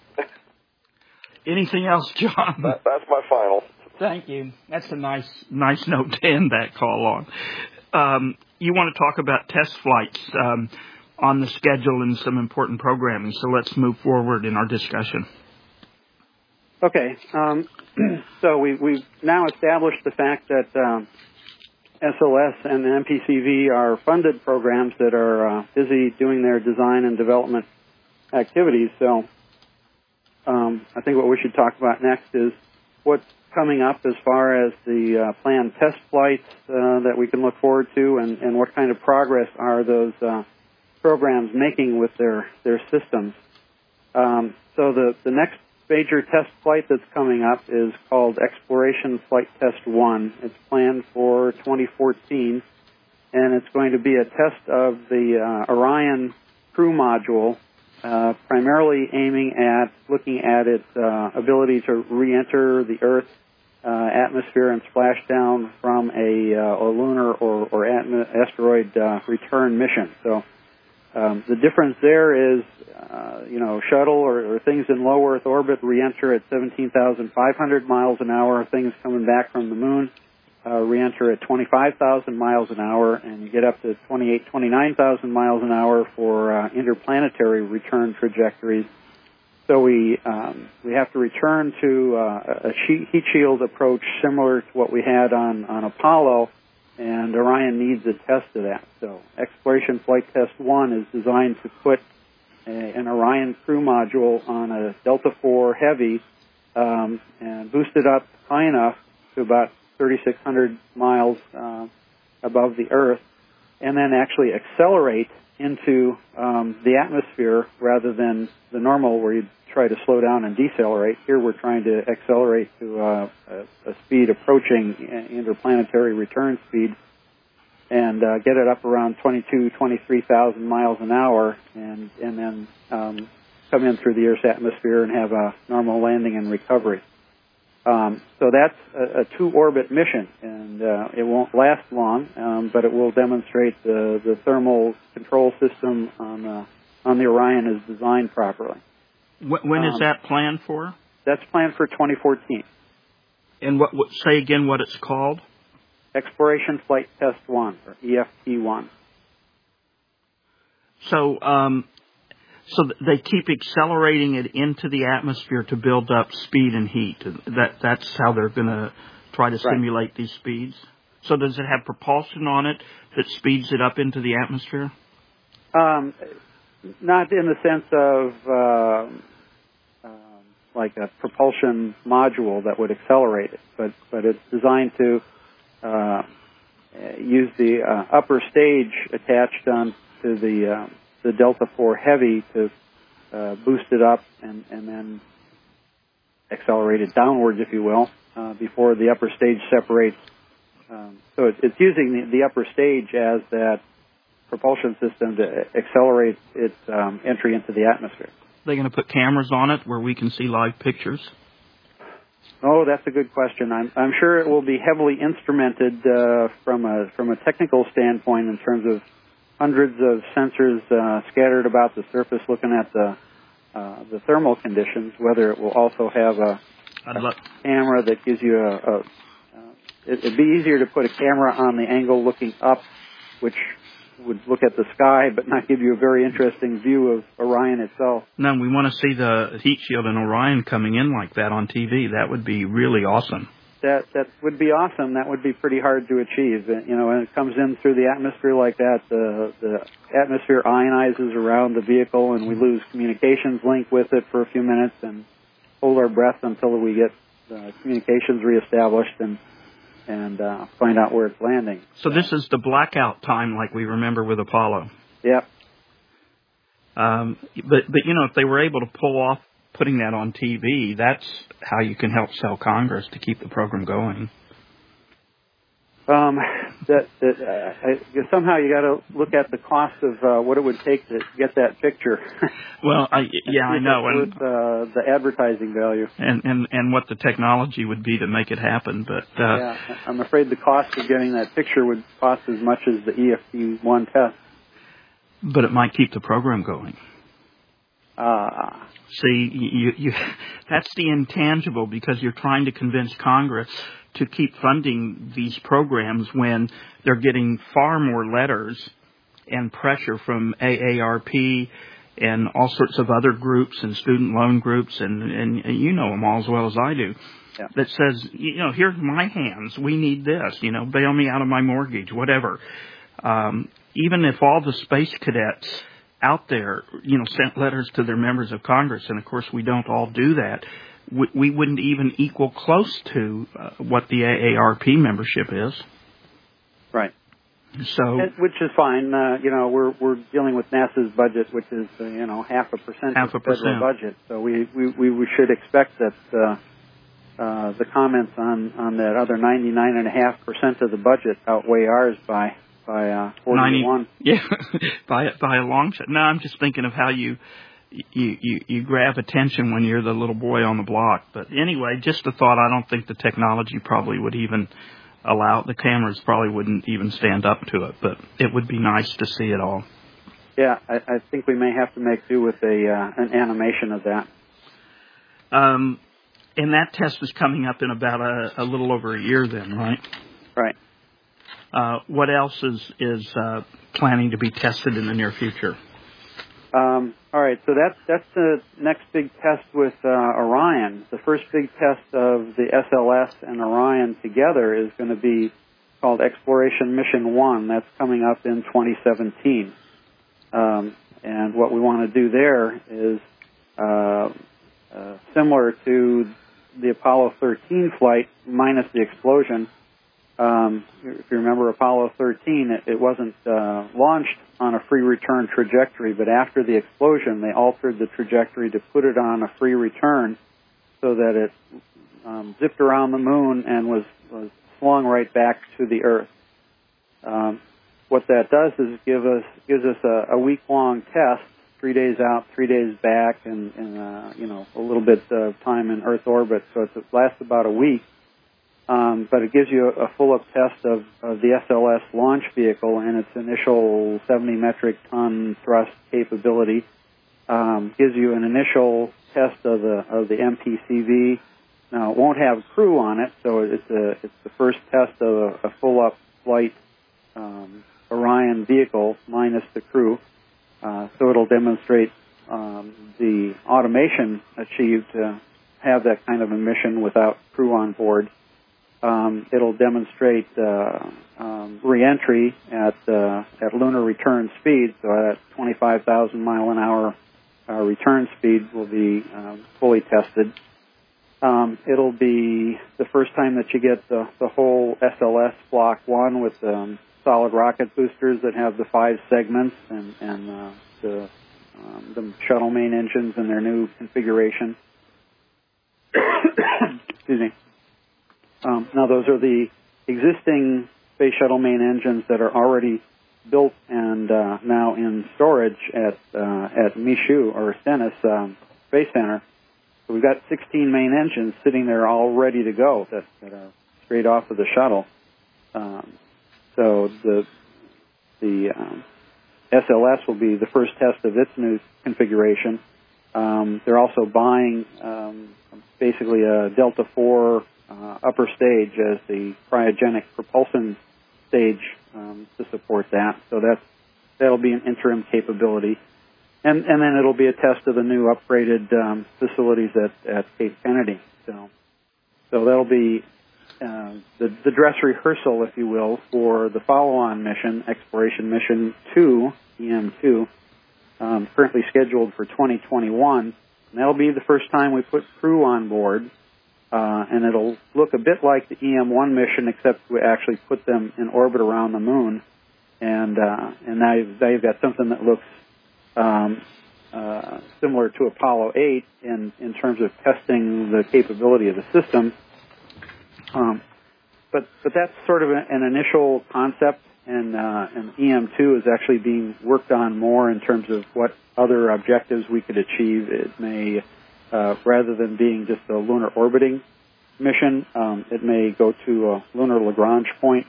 Anything else, John? That, that's my final. Thank you. That's a nice, nice note to end that call on. Um, you want to talk about test flights um, on the schedule and some important programming, so let's move forward in our discussion. Okay. Um, so we, we've now established the fact that um, S L S and the M P C V are funded programs that are uh, busy doing their design and development activities. So um, I think what we should talk about next is what's coming up as far as the uh, planned test flights uh, that we can look forward to, and, and what kind of progress are those uh, programs making with their, their systems. Um, so the, the next major test flight that's coming up is called Exploration Flight Test one. It's planned for twenty fourteen, and it's going to be a test of the uh, Orion crew module, uh, primarily aiming at looking at its uh, ability to re-enter the Earth Uh, atmosphere and splash down from a, uh, a lunar or, or asteroid uh, return mission. So um, the difference there is, uh, you know, shuttle or, or things in low Earth orbit re-enter at seventeen thousand five hundred miles an hour. Things coming back from the moon uh, re-enter at twenty-five thousand miles an hour, and you get up to twenty-eight, twenty-nine thousand miles an hour for uh, interplanetary return trajectories. So we um, we have to return to uh, a heat shield approach similar to what we had on, on Apollo, and Orion needs a test of that. So Exploration Flight Test one is designed to put a, an Orion crew module on a Delta four Heavy um, and boost it up high enough to about thirty-six hundred miles uh, above the Earth, and then actually accelerate into um, the atmosphere rather than the normal where you try to slow down and decelerate. Here we're trying to accelerate to uh, a, a speed approaching interplanetary return speed and uh, get it up around twenty-two, twenty-three thousand miles an hour, and, and then um, come in through the Earth's atmosphere and have a normal landing and recovery. Um, so that's a, a two-orbit mission, and uh, it won't last long, um, but it will demonstrate the, the thermal control system on, uh, on the Orion is designed properly. When is um, that planned for? That's planned for twenty fourteen. And what, what? Say again what it's called? Exploration Flight Test one, or E F T one. So, um, so they keep accelerating it into the atmosphere to build up speed and heat. That that's how they're going to try to simulate right. these speeds. So does it have propulsion on it that speeds it up into the atmosphere? Um, not in the sense of uh, um, like a propulsion module that would accelerate it, but but it's designed to uh, uh, used the uh, upper stage attached on to the uh, the Delta four Heavy to uh, boost it up and, and then accelerate it downwards, if you will, uh, before the upper stage separates. Um, so it, it's using the, the upper stage as that propulsion system to accelerate its um, entry into the atmosphere. Are they going to put cameras on it where we can see live pictures? Oh, that's a good question. I'm, I'm sure it will be heavily instrumented uh, from a from a technical standpoint in terms of hundreds of sensors uh, scattered about the surface, looking at the uh, the thermal conditions. Whether it will also have a, a camera that gives you a, a uh, it, it'd be easier to put a camera on the angle looking up, which would look at the sky but not give you a very interesting view of Orion itself. No, we want to see the heat shield in Orion coming in like that on T V. That would be really awesome. That that would be awesome. That would be pretty hard to achieve. You know, when it comes in through the atmosphere like that, the the atmosphere ionizes around the vehicle, and we lose communications link with it for a few minutes and hold our breath until we get the communications reestablished and and uh, find out where it's landing. So this is the blackout time like we remember with Apollo. Yep. Um, but, but, you know, if they were able to pull off putting that on T V, that's how you can help sell Congress to keep the program going. Um, that, that uh, I, somehow you got to look at the cost of uh, what it would take to get that picture. Well, I, yeah, I know, and with uh, the advertising value, and, and and what the technology would be to make it happen. But uh, yeah, I'm afraid the cost of getting that picture would cost as much as the E F T one test. But it might keep the program going. Ah. Uh, See, you, you, that's the intangible, because you're trying to convince Congress to keep funding these programs when they're getting far more letters and pressure from A A R P and all sorts of other groups and student loan groups, and, and, and you know them all as well as I do, yeah. that says, you know, here's my hands, we need this, you know, bail me out of my mortgage, whatever. Um, even if all the space cadets out there, you know, sent letters to their members of Congress, and of course we don't all do that, we, we wouldn't even equal close to uh, what the A A R P membership is. Right. So, which is fine. Uh, you know, we're we're dealing with NASA's budget, which is uh, you know half a percent half of a the federal percent. budget. So we, we we should expect that uh, uh, the comments on on that other ninety-nine and a half percent of the budget outweigh ours by. By uh, forty-one. Yeah, by by a long shot. No, I'm just thinking of how you, you you you grab attention when you're the little boy on the block. But anyway, just a thought. I don't think the technology probably would even allow, the cameras probably wouldn't even stand up to it. But it would be nice to see it all. Yeah, I, I think we may have to make do with a uh, an animation of that. Um, and that test is coming up in about a, a little over a year, then, right? Right. Uh, what else is is uh, planning to be tested in the near future? Um, all right, so that's that's the next big test with uh, Orion. The first big test of the S L S and Orion together is going to be called Exploration Mission One. That's coming up in twenty seventeen. Um, and what we want to do there is uh, uh, similar to the Apollo thirteen flight minus the explosion. Um, if you remember Apollo thirteen, it, it wasn't uh, launched on a free return trajectory, but after the explosion, they altered the trajectory to put it on a free return so that it um, zipped around the moon and was, was flung right back to the Earth. Um, what that does is give us gives us a, a week-long test, three days out, three days back, and, and uh, you know a little bit of time in Earth orbit, so it lasts about a week. Um, but it gives you a, a full-up test of, of the S L S launch vehicle and its initial seventy metric ton thrust capability. Um, gives you an initial test of the of the M P C V. Now it won't have crew on it, so it's a it's the first test of a, a full-up flight um, Orion vehicle minus the crew. Uh, so it'll demonstrate um, the automation achieved to have that kind of a mission without crew on board. Um, it'll demonstrate uh, um, re-entry at uh, at lunar return speed, so at twenty-five thousand mile an hour uh, return speed will be um, fully tested. Um, it'll be the first time that you get the, the whole S L S Block one with um, solid rocket boosters that have the five segments and, and uh, the, um, the shuttle main engines in their new configuration. Excuse me. Um, now, those are the existing Space Shuttle main engines that are already built and uh, now in storage at uh, at Michoud or Stennis um, Space Center. So we've got sixteen main engines sitting there all ready to go that, that are straight off of the shuttle. Um, so the the um, S L S will be the first test of its new configuration. Um, they're also buying um, basically a Delta four uh, upper stage as the cryogenic propulsion stage um, to support that. So that's that'll be an interim capability. And, and then it'll be a test of the new upgraded um, facilities at, at Cape Kennedy. So, so that'll be uh, the, the dress rehearsal, if you will, for the follow-on mission, Exploration Mission two, E M two, um, currently scheduled for twenty twenty-one. And that'll be the first time we put crew on board, uh, and it'll look a bit like the E M one mission, except we actually put them in orbit around the moon. And uh, and now you've, now you've got something that looks Um, uh, similar to Apollo eight in, in terms of testing the capability of the system. Um, but but that's sort of a, an initial concept, and, uh, and E M two is actually being worked on more in terms of what other objectives we could achieve. It may, uh, rather than being just a lunar orbiting mission, um, it may go to a lunar Lagrange point.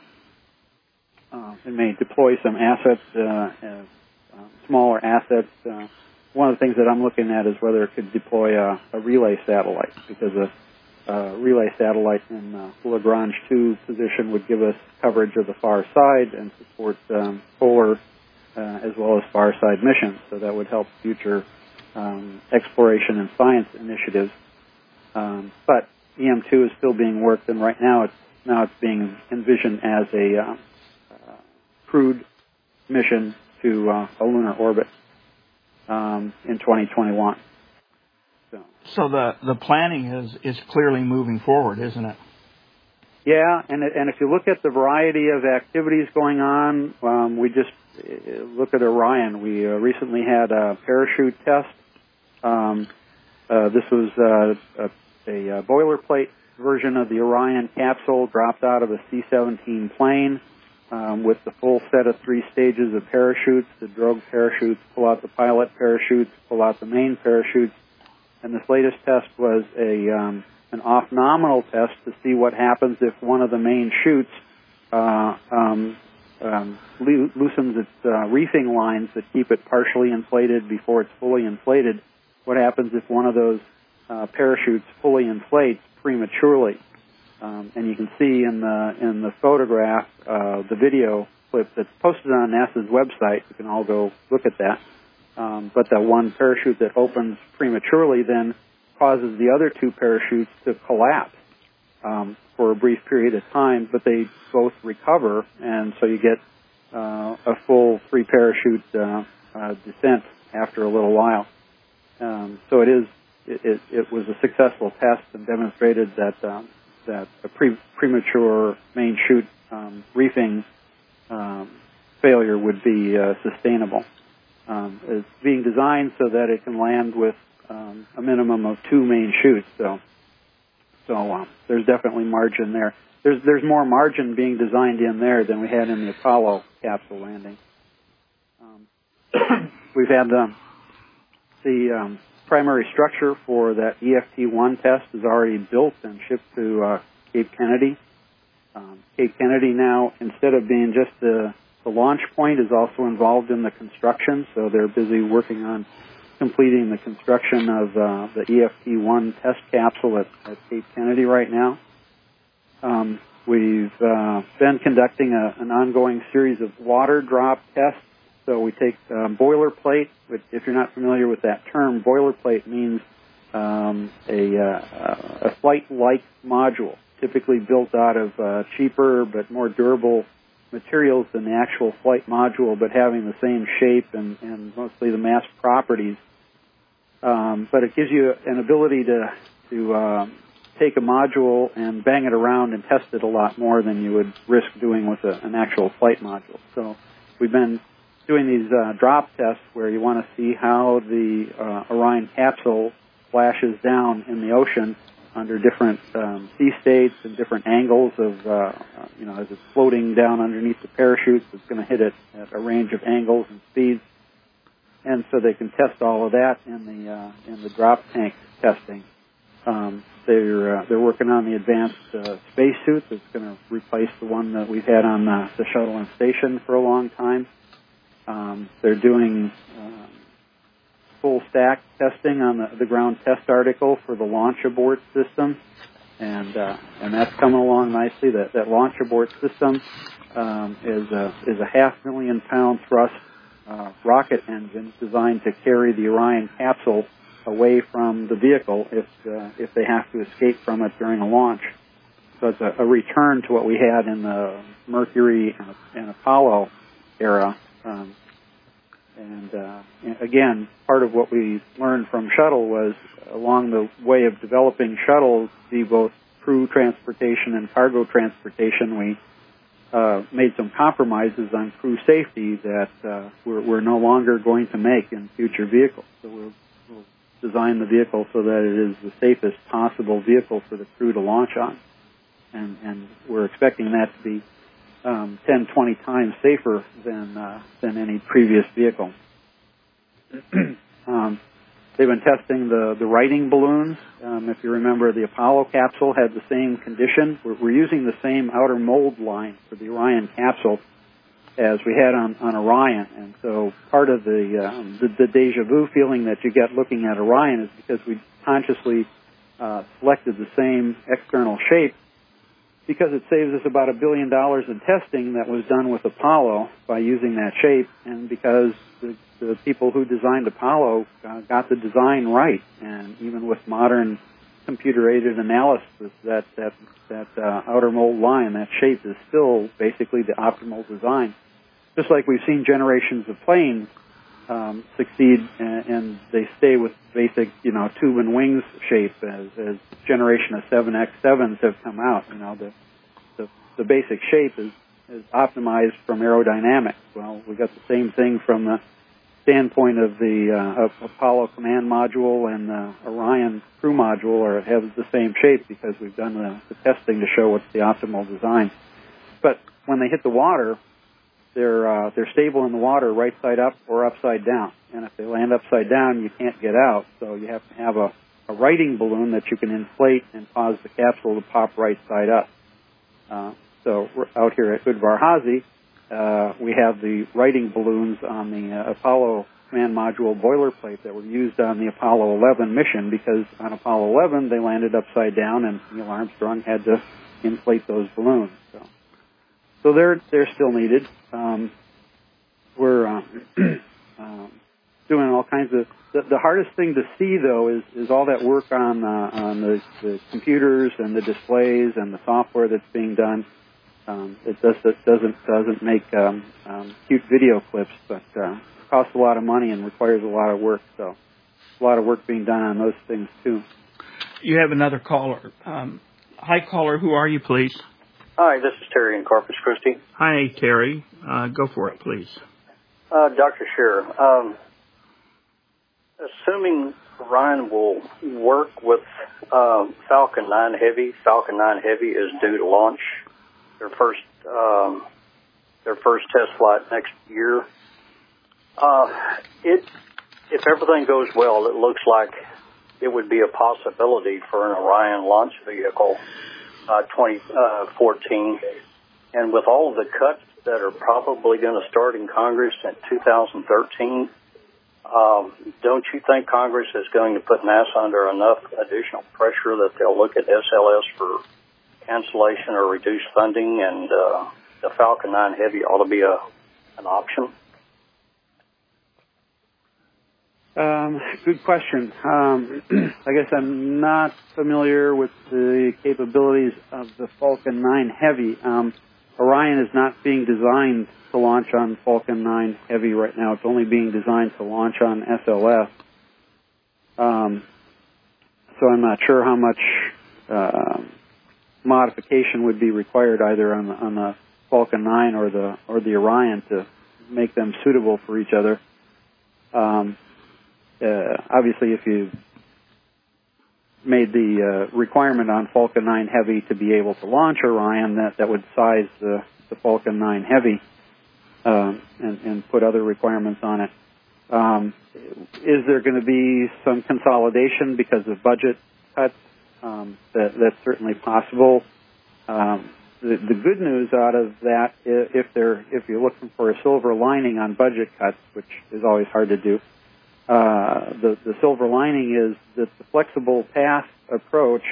Uh, it may deploy some assets, uh, as Uh, smaller assets. Uh, one of the things that I'm looking at is whether it could deploy a, a relay satellite, because a, a relay satellite in uh, Lagrange two position would give us coverage of the far side and support um, polar uh, as well as far side missions. So that would help future um, exploration and science initiatives. Um, but E M two is still being worked, and right now it's now it's being envisioned as a uh, uh, crewed mission to uh, a lunar orbit um, in twenty twenty-one. So, so the the planning is is clearly moving forward, isn't it? Yeah, and it, and if you look at the variety of activities going on, um, we just uh, look at Orion. We uh, recently had a parachute test. Um, uh, this was uh, a, a, a boilerplate version of the Orion capsule dropped out of a C seventeen plane. Um, with the full set of three stages of parachutes, the drogue parachutes, pull out the pilot parachutes, pull out the main parachutes. And this latest test was a um, an off-nominal test to see what happens if one of the main chutes uh, um, um, lo- loosens its uh, reefing lines that keep it partially inflated before it's fully inflated. What happens if one of those uh, parachutes fully inflates prematurely? Um, and you can see in the in the photograph, uh, the video clip that's posted on NASA's website. You can all go look at that. Um, but the one parachute that opens prematurely then causes the other two parachutes to collapse um, for a brief period of time, but they both recover, and so you get uh, a full three parachute uh, uh, descent after a little while. Um, so it is it, it, it was a successful test and demonstrated that. Um, that a pre- premature main chute um, reefing um, failure would be uh, sustainable. Um, it's being designed so that it can land with um, a minimum of two main chutes. So, so um, there's definitely margin there. There's there's more margin being designed in there than we had in the Apollo capsule landing. Um, we've had um, the um, primary structure for that E F T one test is already built and shipped to uh, Cape Kennedy. Um, Cape Kennedy now, instead of being just the, the launch point, is also involved in the construction, so they're busy working on completing the construction of uh, the E F T one test capsule at, at Cape Kennedy right now. Um, we've uh, been conducting a, an ongoing series of water drop tests. So we take um, boilerplate, which, if you're not familiar with that term, boilerplate means um, a, uh, a flight-like module, typically built out of uh, cheaper but more durable materials than the actual flight module, but having the same shape and, and mostly the mass properties. Um, but it gives you an ability to to um, take a module and bang it around and test it a lot more than you would risk doing with a, an actual flight module. So we've been doing these uh, drop tests where you want to see how the uh, Orion capsule splashes down in the ocean under different um, sea states and different angles of, uh, you know, as it's floating down underneath the parachutes, it's going to hit it at a range of angles and speeds. And so they can test all of that in the uh, in the drop tank testing. Um, they're uh, they're working on the advanced uh, spacesuit that's going to replace the one that we've had on uh, the shuttle and station for a long time. Um, they're doing uh, full stack testing on the, the ground test article for the launch abort system, and uh, and that's coming along nicely. That that launch abort system um, is a is a half million pound thrust uh, rocket engine designed to carry the Orion capsule away from the vehicle if uh, if they have to escape from it during a launch. So it's a, a return to what we had in the Mercury and, and Apollo era. Um, and uh, again, part of what we learned from shuttle was along the way of developing shuttles, the both crew transportation and cargo transportation, we uh, made some compromises on crew safety that uh, we're, we're no longer going to make in future vehicles. So we'll, we'll design the vehicle so that it is the safest possible vehicle for the crew to launch on. And, and we're expecting that to be Um, ten, twenty times safer than uh, than any previous vehicle. um, they've been testing the, the Writing balloons. Um, if you remember, the Apollo capsule had the same condition. We're, we're using the same outer mold line for the Orion capsule as we had on, on Orion. And so part of the, um, the, the deja vu feeling that you get looking at Orion is because we consciously uh, selected the same external shape, because it saves us about a billion dollars in testing that was done with Apollo by using that shape, and because the, the people who designed Apollo uh, got the design right, and even with modern computer-aided analysis, that that that uh, outer mold line, that shape, is still basically the optimal design. Just like we've seen generations of planes um, succeed, and, and they stay with basic, you know, tube and wings shape as, as generation of seven X sevens have come out. You know, the the, the basic shape is, is optimized from aerodynamics. Well, we got the same thing from the standpoint of the uh, of Apollo command module and the Orion crew module, or it has the same shape because we've done the, the testing to show what's the optimal design. But when they hit the water, they're uh, they're stable in the water right side up or upside down. And if they land upside down, you can't get out. So you have to have a, a Writing balloon that you can inflate and cause the capsule to pop right side up. Uh, so we're out here at Udvar-Hazy, uh, we have the Writing balloons on the uh, Apollo command module boilerplate that were used on the Apollo eleven mission, because on Apollo eleven they landed upside down and Neil Armstrong had to inflate those balloons. So, so they're they're still needed. Um, we're uh, um, doing all kinds of. The, the hardest thing to see, though, is, is all that work on uh, on the, the computers and the displays and the software that's being done. Um, it does it doesn't doesn't make um, um, cute video clips, but uh, costs a lot of money and requires a lot of work. So, a lot of work being done on those things too. You have another caller. Um, hi, caller. Who are you, please? Hi, this is Terry in Corpus Christi. Hi, Terry. Uh, go for it, please. Uh, Doctor Scheer, um, assuming Orion will work with uh, Falcon nine Heavy, Falcon nine Heavy is due to launch their first um, their first test flight next year. Uh, it, if everything goes well, it looks like it would be a possibility for an Orion launch vehicle, uh, twenty fourteen. And with all of the cuts that are probably going to start in Congress in two thousand thirteen, um, don't you think Congress is going to put NASA under enough additional pressure that they'll look at S L S for cancellation or reduced funding, and uh, the Falcon nine Heavy ought to be a an option? Um, good question. Um, I guess I'm not familiar with the capabilities of the Falcon nine Heavy. Um, Orion is not being designed to launch on Falcon nine Heavy right now. It's only being designed to launch on S L S. Um, so I'm not sure how much uh, modification would be required either on the, on the Falcon nine or the or the Orion to make them suitable for each other. Um, uh, obviously, if you made the uh, requirement on Falcon nine Heavy to be able to launch Orion, that, that would size the, the Falcon nine Heavy uh, and, and put other requirements on it. Um, is there going to be some consolidation because of budget cuts? Um, that, that's certainly possible. Um, the, the good news out of that, if they're if you're looking for a silver lining on budget cuts, which is always hard to do, uh, the, the silver lining is that the flexible path approach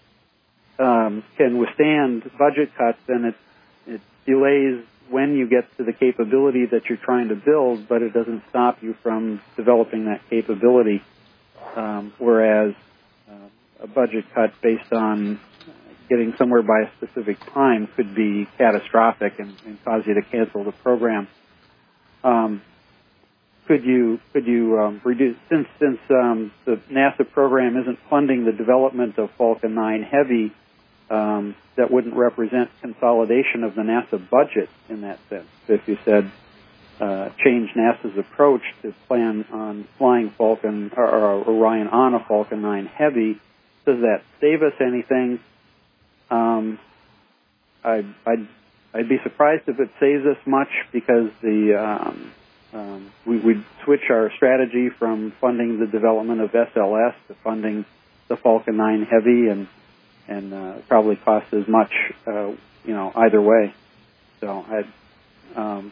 um, can withstand budget cuts, and it it delays when you get to the capability that you're trying to build, but it doesn't stop you from developing that capability. Um, whereas uh, a budget cut based on getting somewhere by a specific time could be catastrophic and, and cause you to cancel the program. Um, could you could you um, reduce since since um, the NASA program isn't funding the development of Falcon nine Heavy? Um, that wouldn't represent consolidation of the NASA budget in that sense. If you said uh, change NASA's approach to plan on flying Falcon or, or Orion on a Falcon nine Heavy, does that save us anything? Um, I'd, I'd, I'd be surprised if it saves us much, because the um, um, we, we'd switch our strategy from funding the development of S L S to funding the Falcon nine Heavy, and and uh, probably cost as much, uh, you know, either way. So I'd um,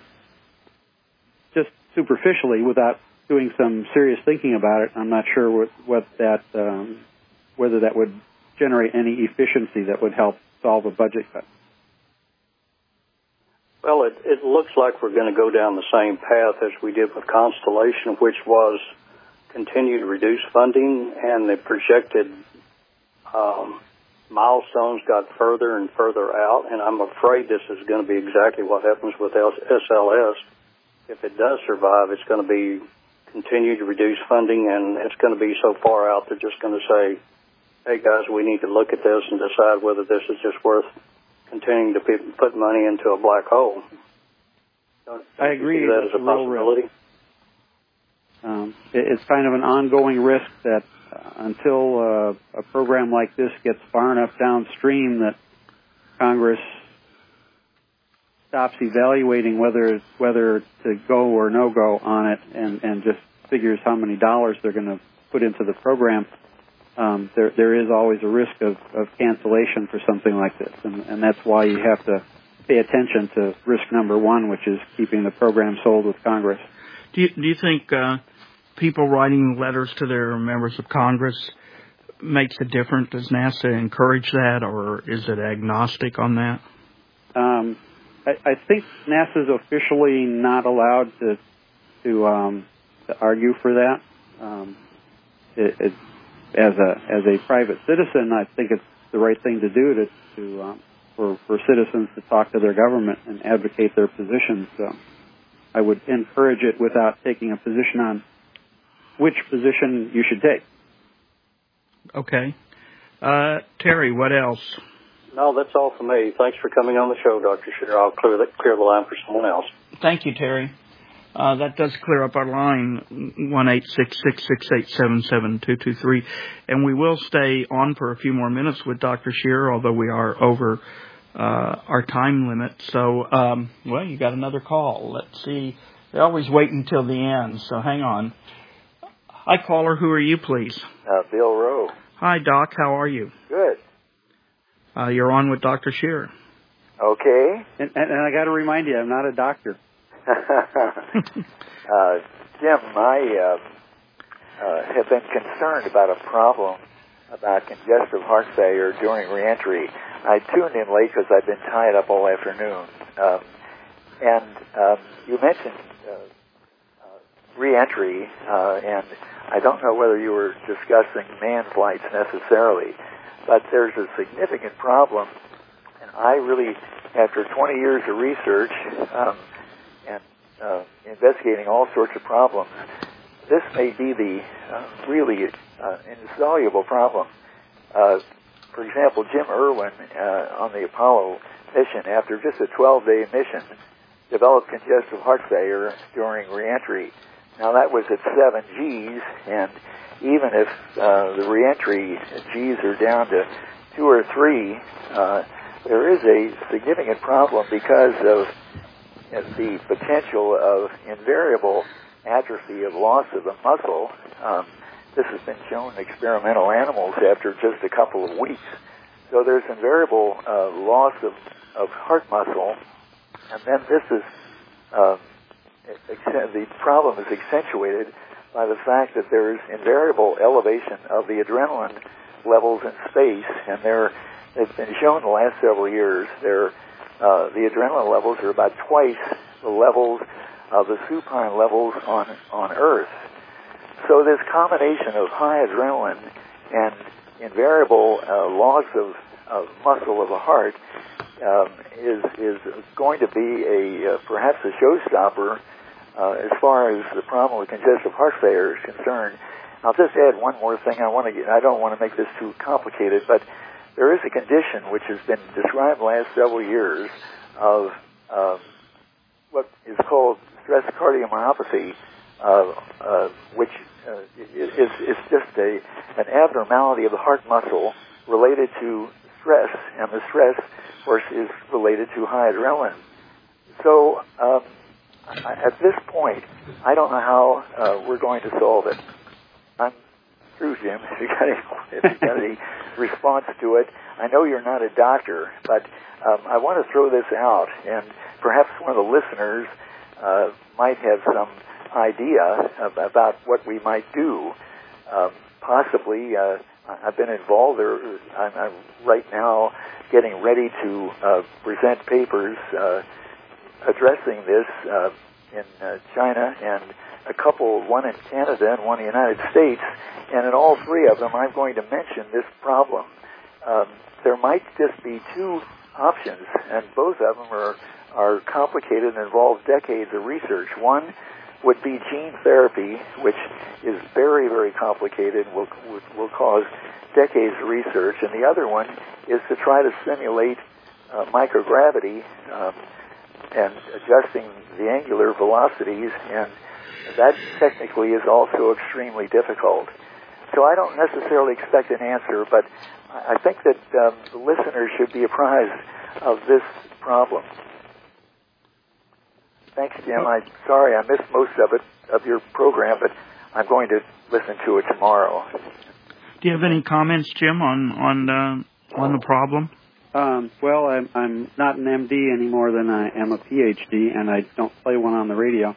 just superficially, without doing some serious thinking about it, I'm not sure what, what that um, whether that would generate any efficiency that would help solve a budget cut. Well, it, it looks like we're going to go down the same path as we did with Constellation, which was continue to reduce funding, and the projected um, milestones got further and further out, and I'm afraid this is going to be exactly what happens with S L S. If it does survive, it's going to be continue to reduce funding, and it's going to be so far out they're just going to say, hey guys, we need to look at this and decide whether this is just worth continuing to put money into a black hole. Don't, don't I agree. You see that as a possibility? Um, it, it's kind of an ongoing risk that uh, until uh, a program like this gets far enough downstream that Congress stops evaluating whether whether to go or no go on it, and, and just figures how many dollars they're going to put into the program. Um, there, there is always a risk of, of cancellation for something like this, and, and that's why you have to pay attention to risk number one, which is keeping the program sold with Congress. Do you, do you think uh, people writing letters to their members of Congress makes a difference? Does NASA encourage that, or is it agnostic on that? Um, I, I think NASA's officially not allowed to to, um, to argue for that. Um, it, it As a as a private citizen, I think it's the right thing to do to to um, for for citizens to talk to their government and advocate their positions. So I would encourage it without taking a position on which position you should take. Okay, uh, Terry, what else? No, that's all for me. Thanks for coming on the show, Doctor Scheer. I'll clear the, clear the line for someone else. Thank you, Terry. Uh, that does clear up our line, one eight six six, six eight seven, seven two two three. And we will stay on for a few more minutes with Doctor Scheer, although we are over uh, our time limit. So, um, well, you got another call. Let's see. They always wait until the end, so hang on. Hi, caller. Who are you, please? Uh, Bill Rowe. Hi, Doc. How are you? Good. Uh, you're on with Doctor Scheer. Okay. And, and, and I got to remind you, I'm not a doctor. uh, Jim, I uh, uh, have been concerned about a problem about congestive heart failure during reentry. I tuned in late because I've been tied up all afternoon. Um, and um, you mentioned uh, uh, reentry, uh, and I don't know whether you were discussing manned flights necessarily, but there's a significant problem. And I really, after twenty years of research, um, and uh, investigating all sorts of problems, this may be the uh, really uh, insoluble problem. Uh, for example, Jim Irwin uh, on the Apollo mission, after just a twelve-day mission, developed congestive heart failure during reentry. Now, that was at seven G's, and even if uh, the reentry G's are down to two or three, uh, there is a significant problem because of the potential of invariable atrophy of loss of the muscle. Um, this has been shown in experimental animals after just a couple of weeks. So there's invariable uh, loss of, of heart muscle, and then this is uh, the problem is accentuated by the fact that there is invariable elevation of the adrenaline levels in space, and there it's been shown in the last several years there uh, the adrenaline levels are about twice the levels of the supine levels on on Earth. So this combination of high adrenaline and invariable uh, loss of, of muscle of the heart um, is is going to be a uh, perhaps a showstopper uh, as far as the problem with congestive heart failure is concerned. I'll just add one more thing. I want to get, I don't want to make this too complicated, but there is a condition which has been described the last several years of uh, what is called stress cardiomyopathy, uh, uh, which uh, is, is just a an abnormality of the heart muscle related to stress, and the stress, of course, is related to high adrenaline. So um, I, at this point, I don't know how uh, we're going to solve it. I'm through, Jim. If you got any, if you got any response to it, I know you're not a doctor, but um, I want to throw this out, and perhaps one of the listeners uh, might have some idea of, about what we might do. Um, possibly, uh, I've been involved. Or I'm, I'm right now getting ready to uh, present papers uh, addressing this uh, in uh, China and a couple, one in Canada and one in the United States, and in all three of them I'm going to mention this problem. Um, there might just be two options, and both of them are, are complicated and involve decades of research. One would be gene therapy, which is very, very complicated, will, will cause decades of research, and the other one is to try to simulate uh, microgravity um, and adjusting the angular velocities, and that technically is also extremely difficult. So I don't necessarily expect an answer, but I think that um, the listeners should be apprised of this problem. Thanks, Jim. I'm sorry I missed most of it, of your program, but I'm going to listen to it tomorrow. Do you have any comments, Jim, on on uh, on the problem? Um, well, I'm, I'm not an M D any more than I am a P H D, and I don't play one on the radio.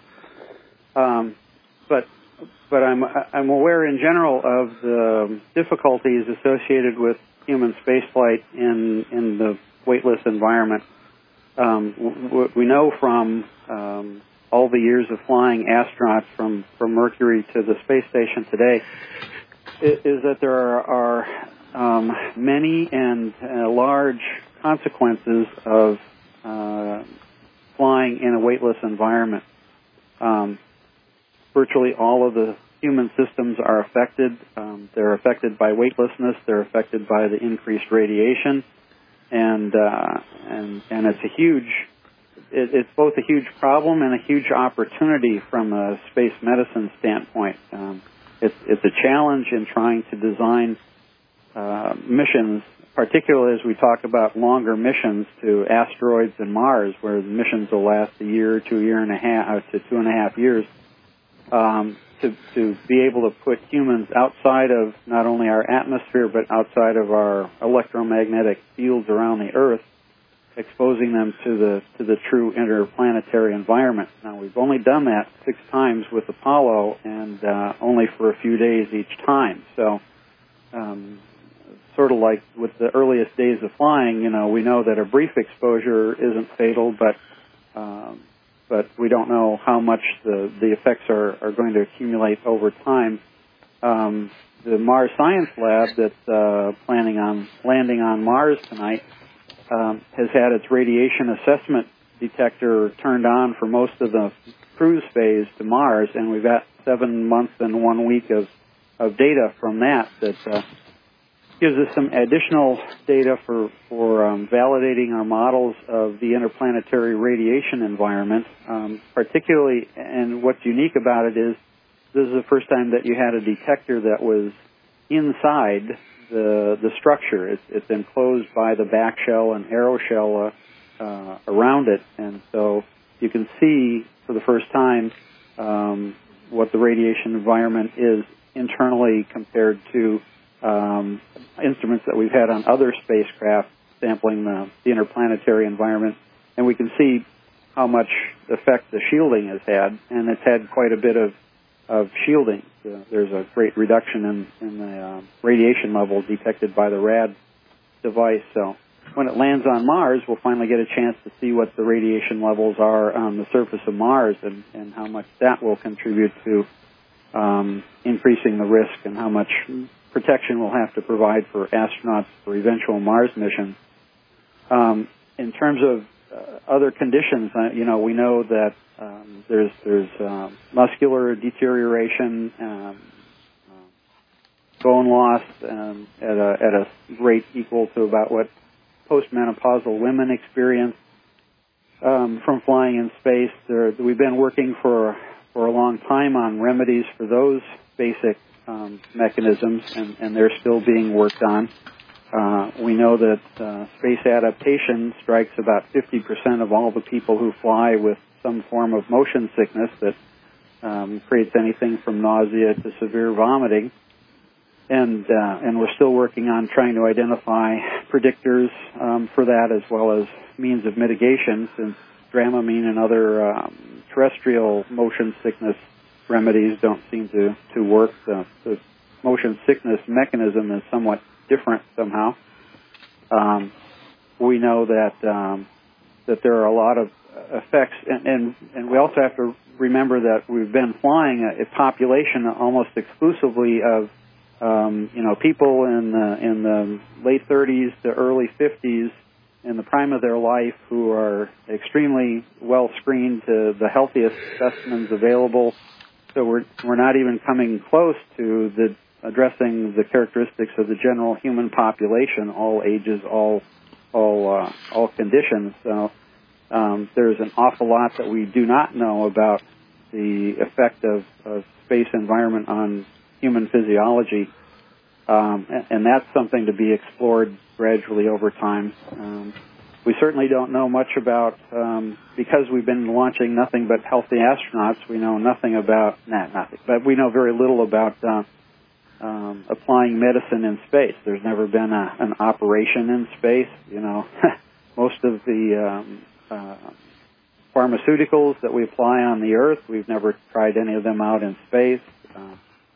Um, but but I'm I'm aware in general of the difficulties associated with human spaceflight in in the weightless environment. Um, w- we know from um, all the years of flying astronauts from, from Mercury to the space station today is, is that there are, are um, many and uh, large consequences of uh, flying in a weightless environment. Um, virtually all of the human systems are affected. Um, they're affected by weightlessness. They're affected by the increased radiation. And, uh, and, and it's a huge, it, it's both a huge problem and a huge opportunity from a space medicine standpoint. Um, it's, it's a challenge in trying to design, uh, missions, particularly as we talk about longer missions to asteroids and Mars, where the missions will last a year to a year and a half, to two and a half years. Um, to, to be able to put humans outside of not only our atmosphere, but outside of our electromagnetic fields around the Earth, exposing them to the, to the true interplanetary environment. Now, we've only done that six times with Apollo, and, uh, only for a few days each time. So, um, sort of like with the earliest days of flying, you know, we know that a brief exposure isn't fatal, but, um, but we don't know how much the, the effects are, are going to accumulate over time. Um, the Mars Science Lab that's uh, planning on landing on Mars tonight um, has had its radiation assessment detector turned on for most of the cruise phase to Mars, and we've got seven months and one week of, of data from that that uh, gives us some additional data for, for um, validating our models of the interplanetary radiation environment, um, particularly, and what's unique about it is this is the first time that you had a detector that was inside the the structure. It's, it's enclosed by the back shell and aeroshell uh, uh, around it, and so you can see for the first time um, what the radiation environment is internally compared to um, instruments that we've had on other spacecraft sampling the, the interplanetary environment, and we can see how much effect the shielding has had, and it's had quite a bit of of shielding. Uh, there's a great reduction in, in the uh, radiation level detected by the RAD device. So when it lands on Mars, we'll finally get a chance to see what the radiation levels are on the surface of Mars and, and how much that will contribute to um, increasing the risk and how much protection we'll have to provide for astronauts for eventual Mars missions. Um, in terms of uh, other conditions, uh, you know, we know that Um, there's there's uh, muscular deterioration, um, uh, bone loss um, at a at a rate equal to about what postmenopausal women experience um, from flying in space. There, we've been working for for a long time on remedies for those basic um, mechanisms, and, and they're still being worked on. Uh, we know that uh, space adaptation strikes about fifty percent of all the people who fly with some form of motion sickness that um, creates anything from nausea to severe vomiting, and uh, and we're still working on trying to identify predictors um, for that as well as means of mitigation, since Dramamine and other um, terrestrial motion sickness remedies don't seem to to work. The, the motion sickness mechanism is somewhat different somehow. Um, we know that um, that there are a lot of effects, and, and, and we also have to remember that we've been flying a, a population almost exclusively of, um, you know, people in the, in the late thirties to early fifties in the prime of their life who are extremely well screened to the healthiest specimens available. So we're, we're not even coming close to the addressing the characteristics of the general human population, all ages, all, all, uh, all conditions. So, Um, there's an awful lot that we do not know about the effect of, of space environment on human physiology, um, and, and that's something to be explored gradually over time. Um, we certainly don't know much about, um, because we've been launching nothing but healthy astronauts, we know nothing about, nah, nothing, but we know very little about uh, um, applying medicine in space. There's never been a, an operation in space, you know. Most of the um, Uh, pharmaceuticals that we apply on the Earth, we've never tried any of them out in space. Uh,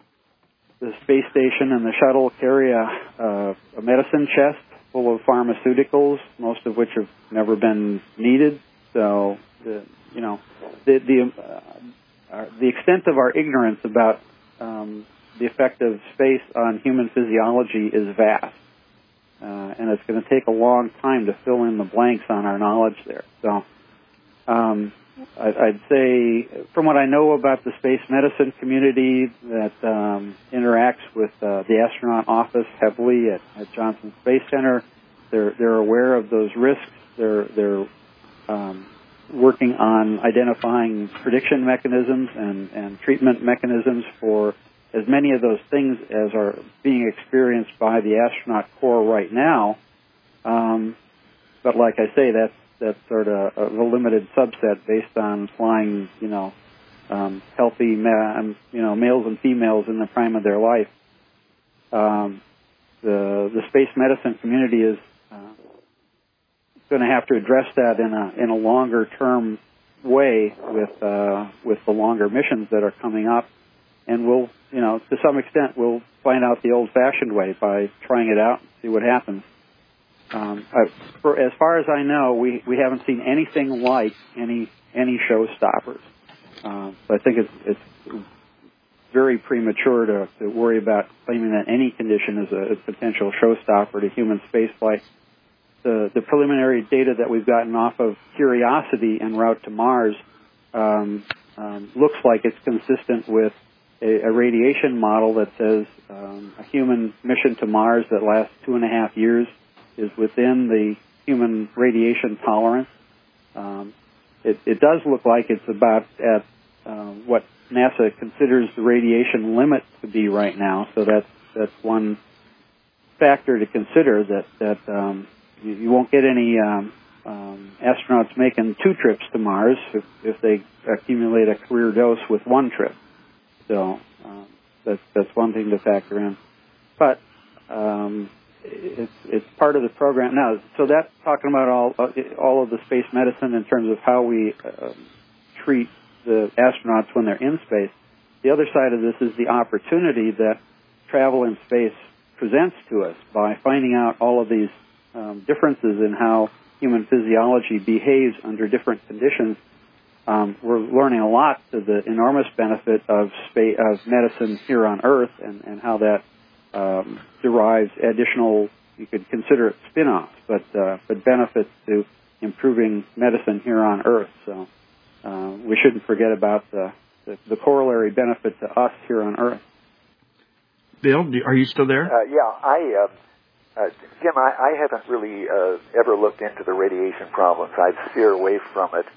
the space station and the shuttle carry a, uh, a medicine chest full of pharmaceuticals, most of which have never been needed. So, the, you know, the the, uh, our, the extent of our ignorance about um, the effect of space on human physiology is vast. Uh, and it's going to take a long time to fill in the blanks on our knowledge there. So um, I, I'd say, from what I know about the space medicine community that um, interacts with uh, the astronaut office heavily at, at Johnson Space Center, they're they're aware of those risks. They're they're um, working on identifying prediction mechanisms and, and treatment mechanisms for as many of those things as are being experienced by the astronaut corps right now. Um, but like I say, that's, that's sort of a, a limited subset based on flying, you know, um, healthy, ma- you know, males and females in the prime of their life. Um, the, the space medicine community is uh, going to have to address that in a, in a longer term way with, uh, with the longer missions that are coming up. And we'll, you know, to some extent, we'll find out the old-fashioned way by trying it out and see what happens. Um, I, for, as far as I know, we, we haven't seen anything like any any showstoppers. Uh, so I think it's, it's very premature to, to worry about claiming that any condition is a, a potential showstopper to human spaceflight. The, the preliminary data that we've gotten off of Curiosity en route to Mars um, um, looks like it's consistent with a, a radiation model that says um, a human mission to Mars that lasts two and a half years is within the human radiation tolerance. Um, it, it does look like it's about at uh, what NASA considers the radiation limit to be right now. So that's that's one factor to consider, that that um, you, you won't get any um, um, astronauts making two trips to Mars if, if they accumulate a career dose with one trip. So um, that's that's one thing to factor in. But um, it's it's part of the program now. So that's talking about all all of the space medicine in terms of how we uh, treat the astronauts when they're in space. The other side of this is the opportunity that travel in space presents to us by finding out all of these um, differences in how human physiology behaves under different conditions. Um, we're learning a lot to the enormous benefit of space, of medicine here on Earth, and, and how that um, derives additional, you could consider it spin-offs, but uh, but benefits to improving medicine here on Earth. So uh, we shouldn't forget about the, the, the corollary benefit to us here on Earth. Bill, are you still there? Uh, yeah, I, uh, uh, Jim, I, I haven't really uh, ever looked into the radiation problems. I'd steer away from it.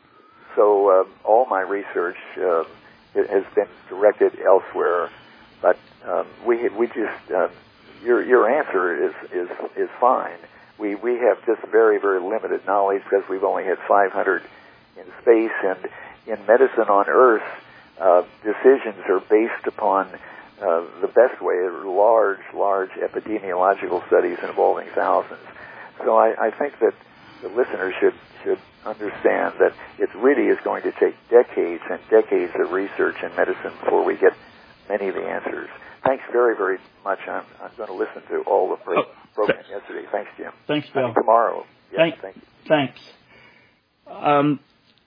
So uh, all my research uh, has been directed elsewhere. But um, we we just uh, your your answer is is is fine. We we have just very very limited knowledge because we've only had five hundred in space, and in medicine on Earth, uh, decisions are based upon Uh, the best way are large, large epidemiological studies involving thousands. So I, I think that the listeners should should understand that it really is going to take decades and decades of research in medicine before we get many of the answers. Thanks very, very much. I'm, I'm going to listen to all the pro- oh, program th- yesterday. Thanks, Jim. Thanks, Bill. I mean, tomorrow. Yes, thank, thank you. Thanks. Um,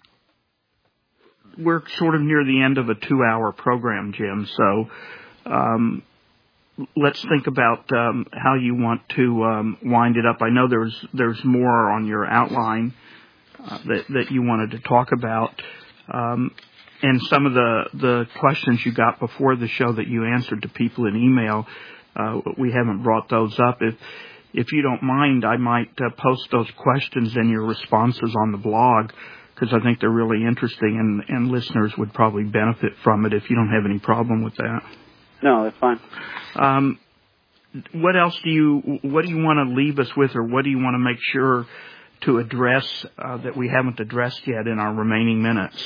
we're sort of near the end of a two-hour program, Jim, so Um, let's think about um, how you want to um, wind it up. I know there's there's more on your outline uh, that that you wanted to talk about, um, and some of the the questions you got before the show that you answered to people in email. Uh, we haven't brought those up. If if you don't mind, I might uh, post those questions and your responses on the blog, because I think they're really interesting, and, and listeners would probably benefit from it if you don't have any problem with that. No, that's fine. Um, what else do you, what do you want to leave us with, or what do you want to make sure to address uh, that we haven't addressed yet in our remaining minutes?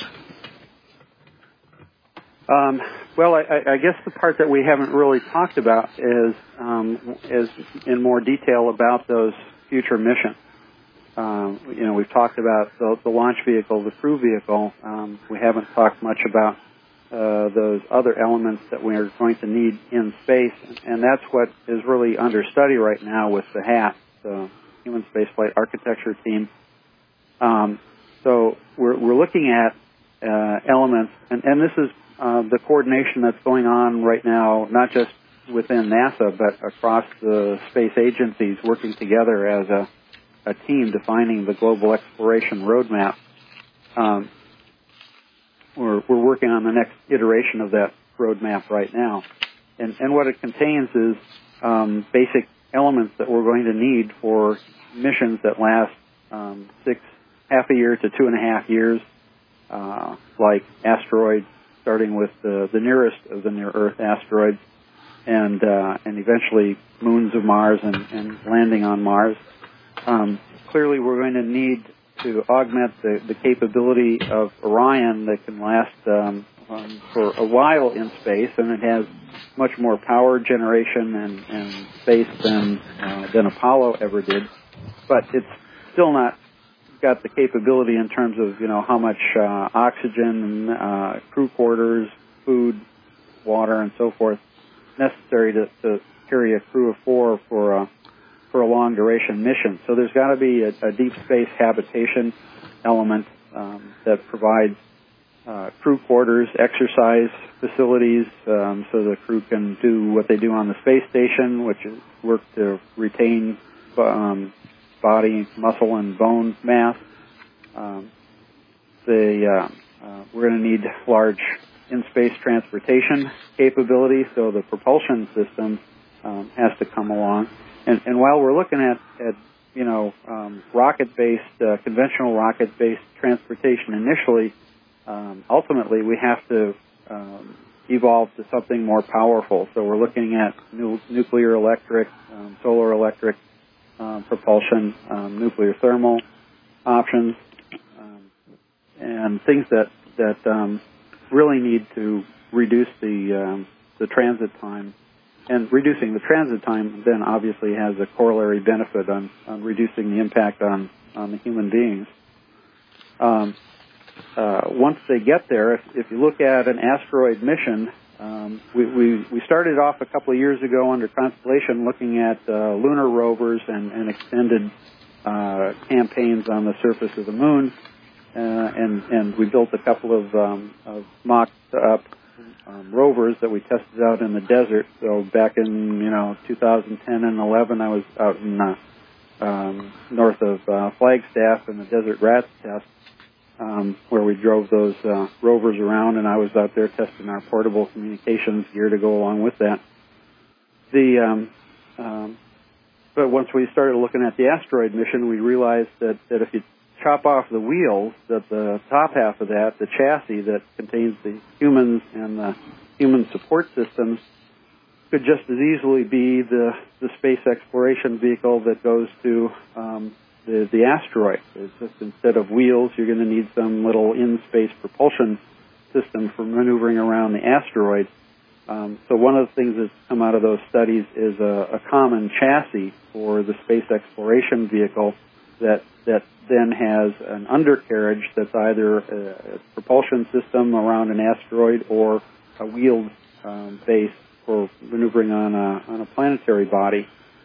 Um, well, I, I guess the part that we haven't really talked about is, um, is in more detail about those future missions. Um, you know, we've talked about the, the launch vehicle, the crew vehicle. Um, we haven't talked much about Uh, those other elements that we are going to need in space, and that's what is really under study right now with the H A T, the Human Spaceflight Architecture Team. Um, so we're, we're looking at uh, elements, and, and this is uh, the coordination that's going on right now, not just within NASA, but across the space agencies working together as a, a team defining the global exploration roadmap. Um, We're, we're working on the next iteration of that roadmap right now. And, and what it contains is um, basic elements that we're going to need for missions that last um, six, half a year to two and a half years, uh, like asteroids, starting with the, the nearest of the near-Earth asteroids, and uh, and eventually moons of Mars and, and landing on Mars. Um, clearly, we're going to need to augment the, the capability of Orion that can last um, um, for a while in space, and it has much more power generation and, and space than uh, than Apollo ever did. But it's still not got the capability in terms of, you know, how much uh, oxygen, uh, crew quarters, food, water, and so forth necessary to, to carry a crew of four for a for a long duration mission. So there's got to be a, a deep space habitation element um, that provides uh, crew quarters, exercise facilities, um, so the crew can do what they do on the space station, which is work to retain um, body, muscle, and bone mass. Um, the, uh, uh, we're going to need large in-space transportation capability, so the propulsion system um, has to come along. And, and while we're looking at, at you know, um, rocket-based, uh, conventional rocket-based transportation initially, um, ultimately we have to um, evolve to something more powerful. So we're looking at nu- nuclear electric, um, solar electric um, propulsion, um, nuclear thermal options, um, and things that that um, really need to reduce the um, the transit time. And reducing the transit time then obviously has a corollary benefit on, on reducing the impact on, on the human beings. Um, uh, once they get there, if, if you look at an asteroid mission, um, we, we, we started off a couple of years ago under Constellation looking at uh, lunar rovers and, and extended uh, campaigns on the surface of the moon, uh, and, and we built a couple of, um, of mocked-up Um, rovers that we tested out in the desert. So back in, you know, two thousand ten and eleven, I was out in uh, um, north of uh, Flagstaff in the Desert Rats test, um, where we drove those uh, rovers around, and I was out there testing our portable communications gear to go along with that. The um, um, but once we started looking at the asteroid mission, we realized that, that if you chop off the wheels, that the top half of that, the chassis that contains the humans and the human support systems, could just as easily be the, the space exploration vehicle that goes to um, the, the asteroid. It's just instead of wheels, you're going to need some little in-space propulsion system for maneuvering around the asteroid. Um, so one of the things that's come out of those studies is a, a common chassis for the space exploration vehicle that that then has an undercarriage that's either a, a propulsion system around an asteroid or a wheeled um, base for maneuvering on a, on a planetary body.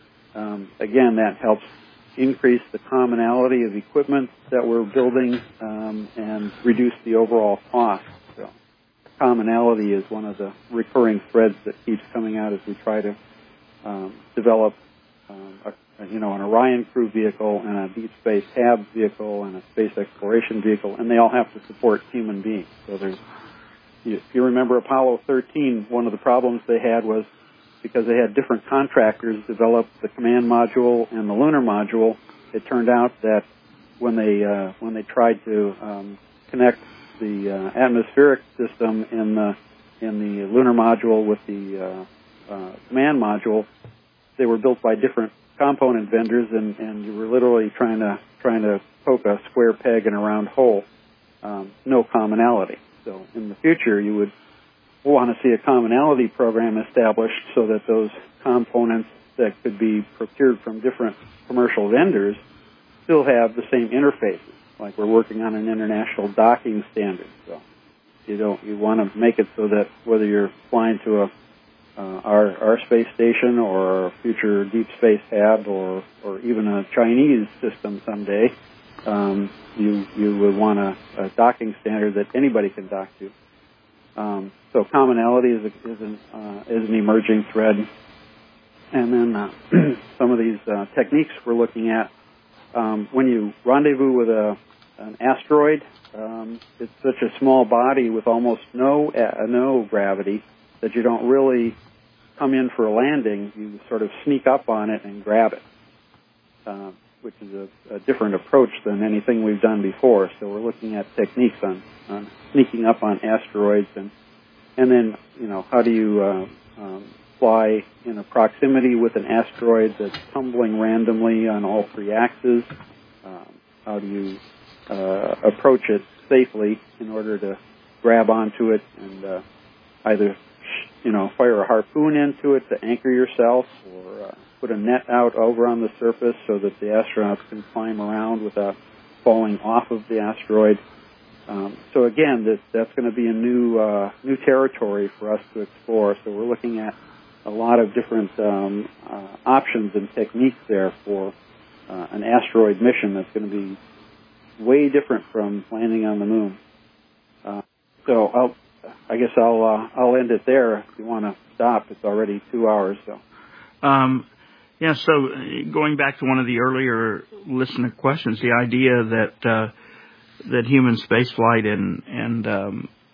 Um, again, that helps increase the commonality of equipment that we're building um, and reduce the overall cost. So commonality is one of the recurring threads that keeps coming out as we try to um, develop um, a you know, an Orion crew vehicle and a deep space H A B vehicle and a space exploration vehicle, and they all have to support human beings. So there's, if you remember Apollo thirteen, one of the problems they had was because they had different contractors develop the command module and the lunar module, it turned out that when they, uh, when they tried to um, connect the uh, atmospheric system in the, in the lunar module with the uh, uh, command module, they were built by different component vendors, and, and you were literally trying to trying to poke a square peg in a round hole. Um, no commonality. So in the future, you would want to see a commonality program established so that those components that could be procured from different commercial vendors still have the same interfaces. Like we're working on an international docking standard. So you don't you want to make it so that whether you're flying to a Uh, our, our space station or a future deep space H A B or, or even a Chinese system someday, um, you, you would want a, a docking standard that anybody can dock to. Um, so commonality is, a, is, an, uh, is an emerging thread. And then uh, some of these uh, techniques we're looking at, um, when you rendezvous with a, an asteroid, um, it's such a small body with almost no, uh, no gravity that you don't really come in for a landing. You sort of sneak up on it and grab it, uh, which is a, a different approach than anything we've done before. So we're looking at techniques on, on sneaking up on asteroids, and and then, you know, how do you uh, um, fly in a proximity with an asteroid that's tumbling randomly on all three axes? Um, how do you uh, approach it safely in order to grab onto it and uh, either you know, fire a harpoon into it to anchor yourself, or uh, put a net out over on the surface so that the astronauts can climb around without falling off of the asteroid. Um, so again, this, that's going to be a new uh, new territory for us to explore. So we're looking at a lot of different um, uh, options and techniques there for uh, an asteroid mission that's going to be way different from landing on the moon. Uh, so I'll I guess I'll uh, I'll end it there. If you want to stop, it's already two hours. So, um, yeah. So going back to one of the earlier listener questions, the idea that uh, that human spaceflight and and um,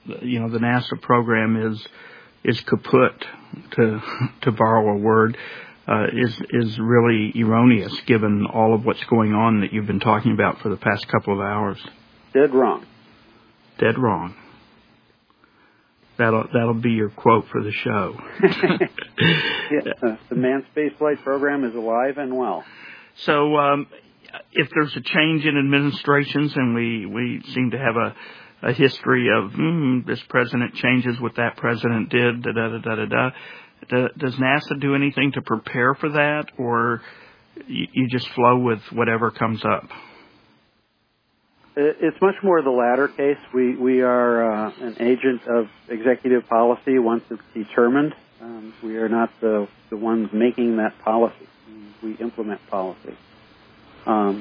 you know, the NASA program is is kaput, to to borrow a word, uh, is is really erroneous given all of what's going on that you've been talking about for the past couple of hours. Dead wrong. Dead wrong. That'll that'll be your quote for the show. Yeah, uh, the manned spaceflight program is alive and well. So, um, if there's a change in administrations, and we, we seem to have a, a history of mm, this president changes what that president did, da da da da da da. Does NASA do anything to prepare for that, or you, you just flow with whatever comes up? It's much more the latter case. We we are uh, an agent of executive policy once it's determined. Um, we are not the the ones making that policy. We implement policy. Um,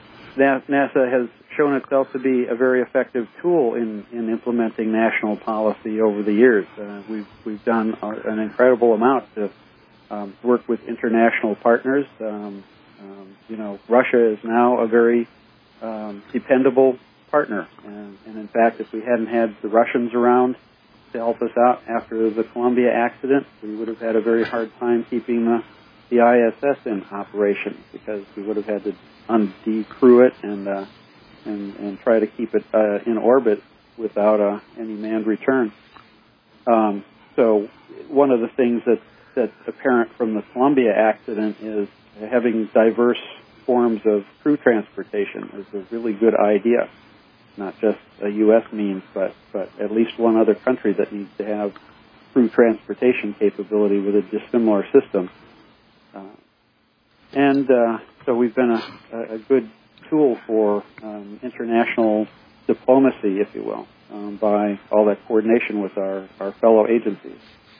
NASA has shown itself to be a very effective tool in, in implementing national policy over the years. Uh, we've we've done an incredible amount to um, work with international partners. Um, um, you know, Russia is now a very um, dependable partner, and, and in fact, if we hadn't had the Russians around to help us out after the Columbia accident, we would have had a very hard time keeping the, the I S S in operation, because we would have had to undecrew it and uh, and and try to keep it uh, in orbit without uh, any manned return. Um, so one of the things that that's apparent from the Columbia accident is having diverse forms of crew transportation is a really good idea. Not just a U S means, but, but at least one other country that needs to have crew transportation capability with a dissimilar system. Uh, and uh, so we've been a, a good tool for um, international diplomacy, if you will, um, by all that coordination with our, our fellow agencies.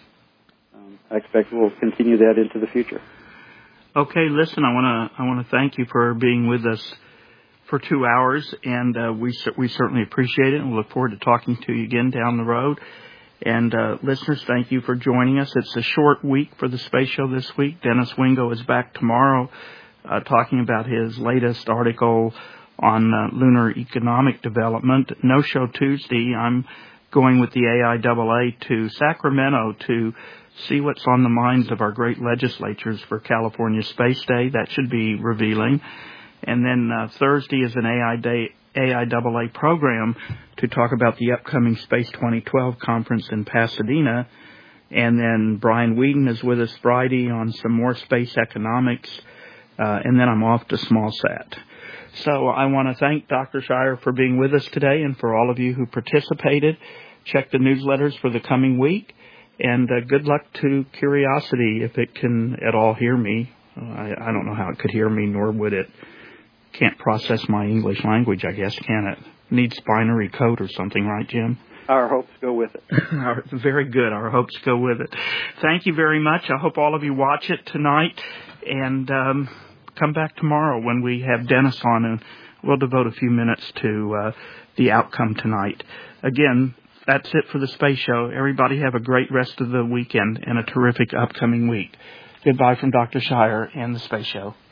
Um, I expect we'll continue that into the future. Okay, listen, I want to I want to thank you for being with us for two hours, and uh, we we certainly appreciate it, and we look forward to talking to you again down the road. And uh, listeners, thank you for joining us. It's a short week for the Space Show this week. Dennis Wingo is back tomorrow uh, talking about his latest article on uh, lunar economic development. No show Tuesday. I'm going with the A I A A to Sacramento to see what's on the minds of our great legislatures for California Space Day. That should be revealing. And then uh, Thursday is an A I Day, A I A A program to talk about the upcoming Space twenty twelve conference in Pasadena. And then Brian Whedon is with us Friday on some more space economics. Uh, and then I'm off to SmallSat. So I want to thank Doctor Shire for being with us today, and for all of you who participated. Check the newsletters for the coming week. And uh, good luck to Curiosity, if it can at all hear me. Uh, I, I don't know how it could hear me, nor would it. Can't process my English language, I guess, can it? Needs binary code or something, right, Jim? Our hopes go with it. Our, very good. Our hopes go with it. Thank you very much. I hope all of you watch it tonight, and um, come back tomorrow when we have Dennis on, and we'll devote a few minutes to uh, the outcome tonight. Again, that's it for the Space Show. Everybody have a great rest of the weekend and a terrific upcoming week. Goodbye from Doctor Shire and the Space Show.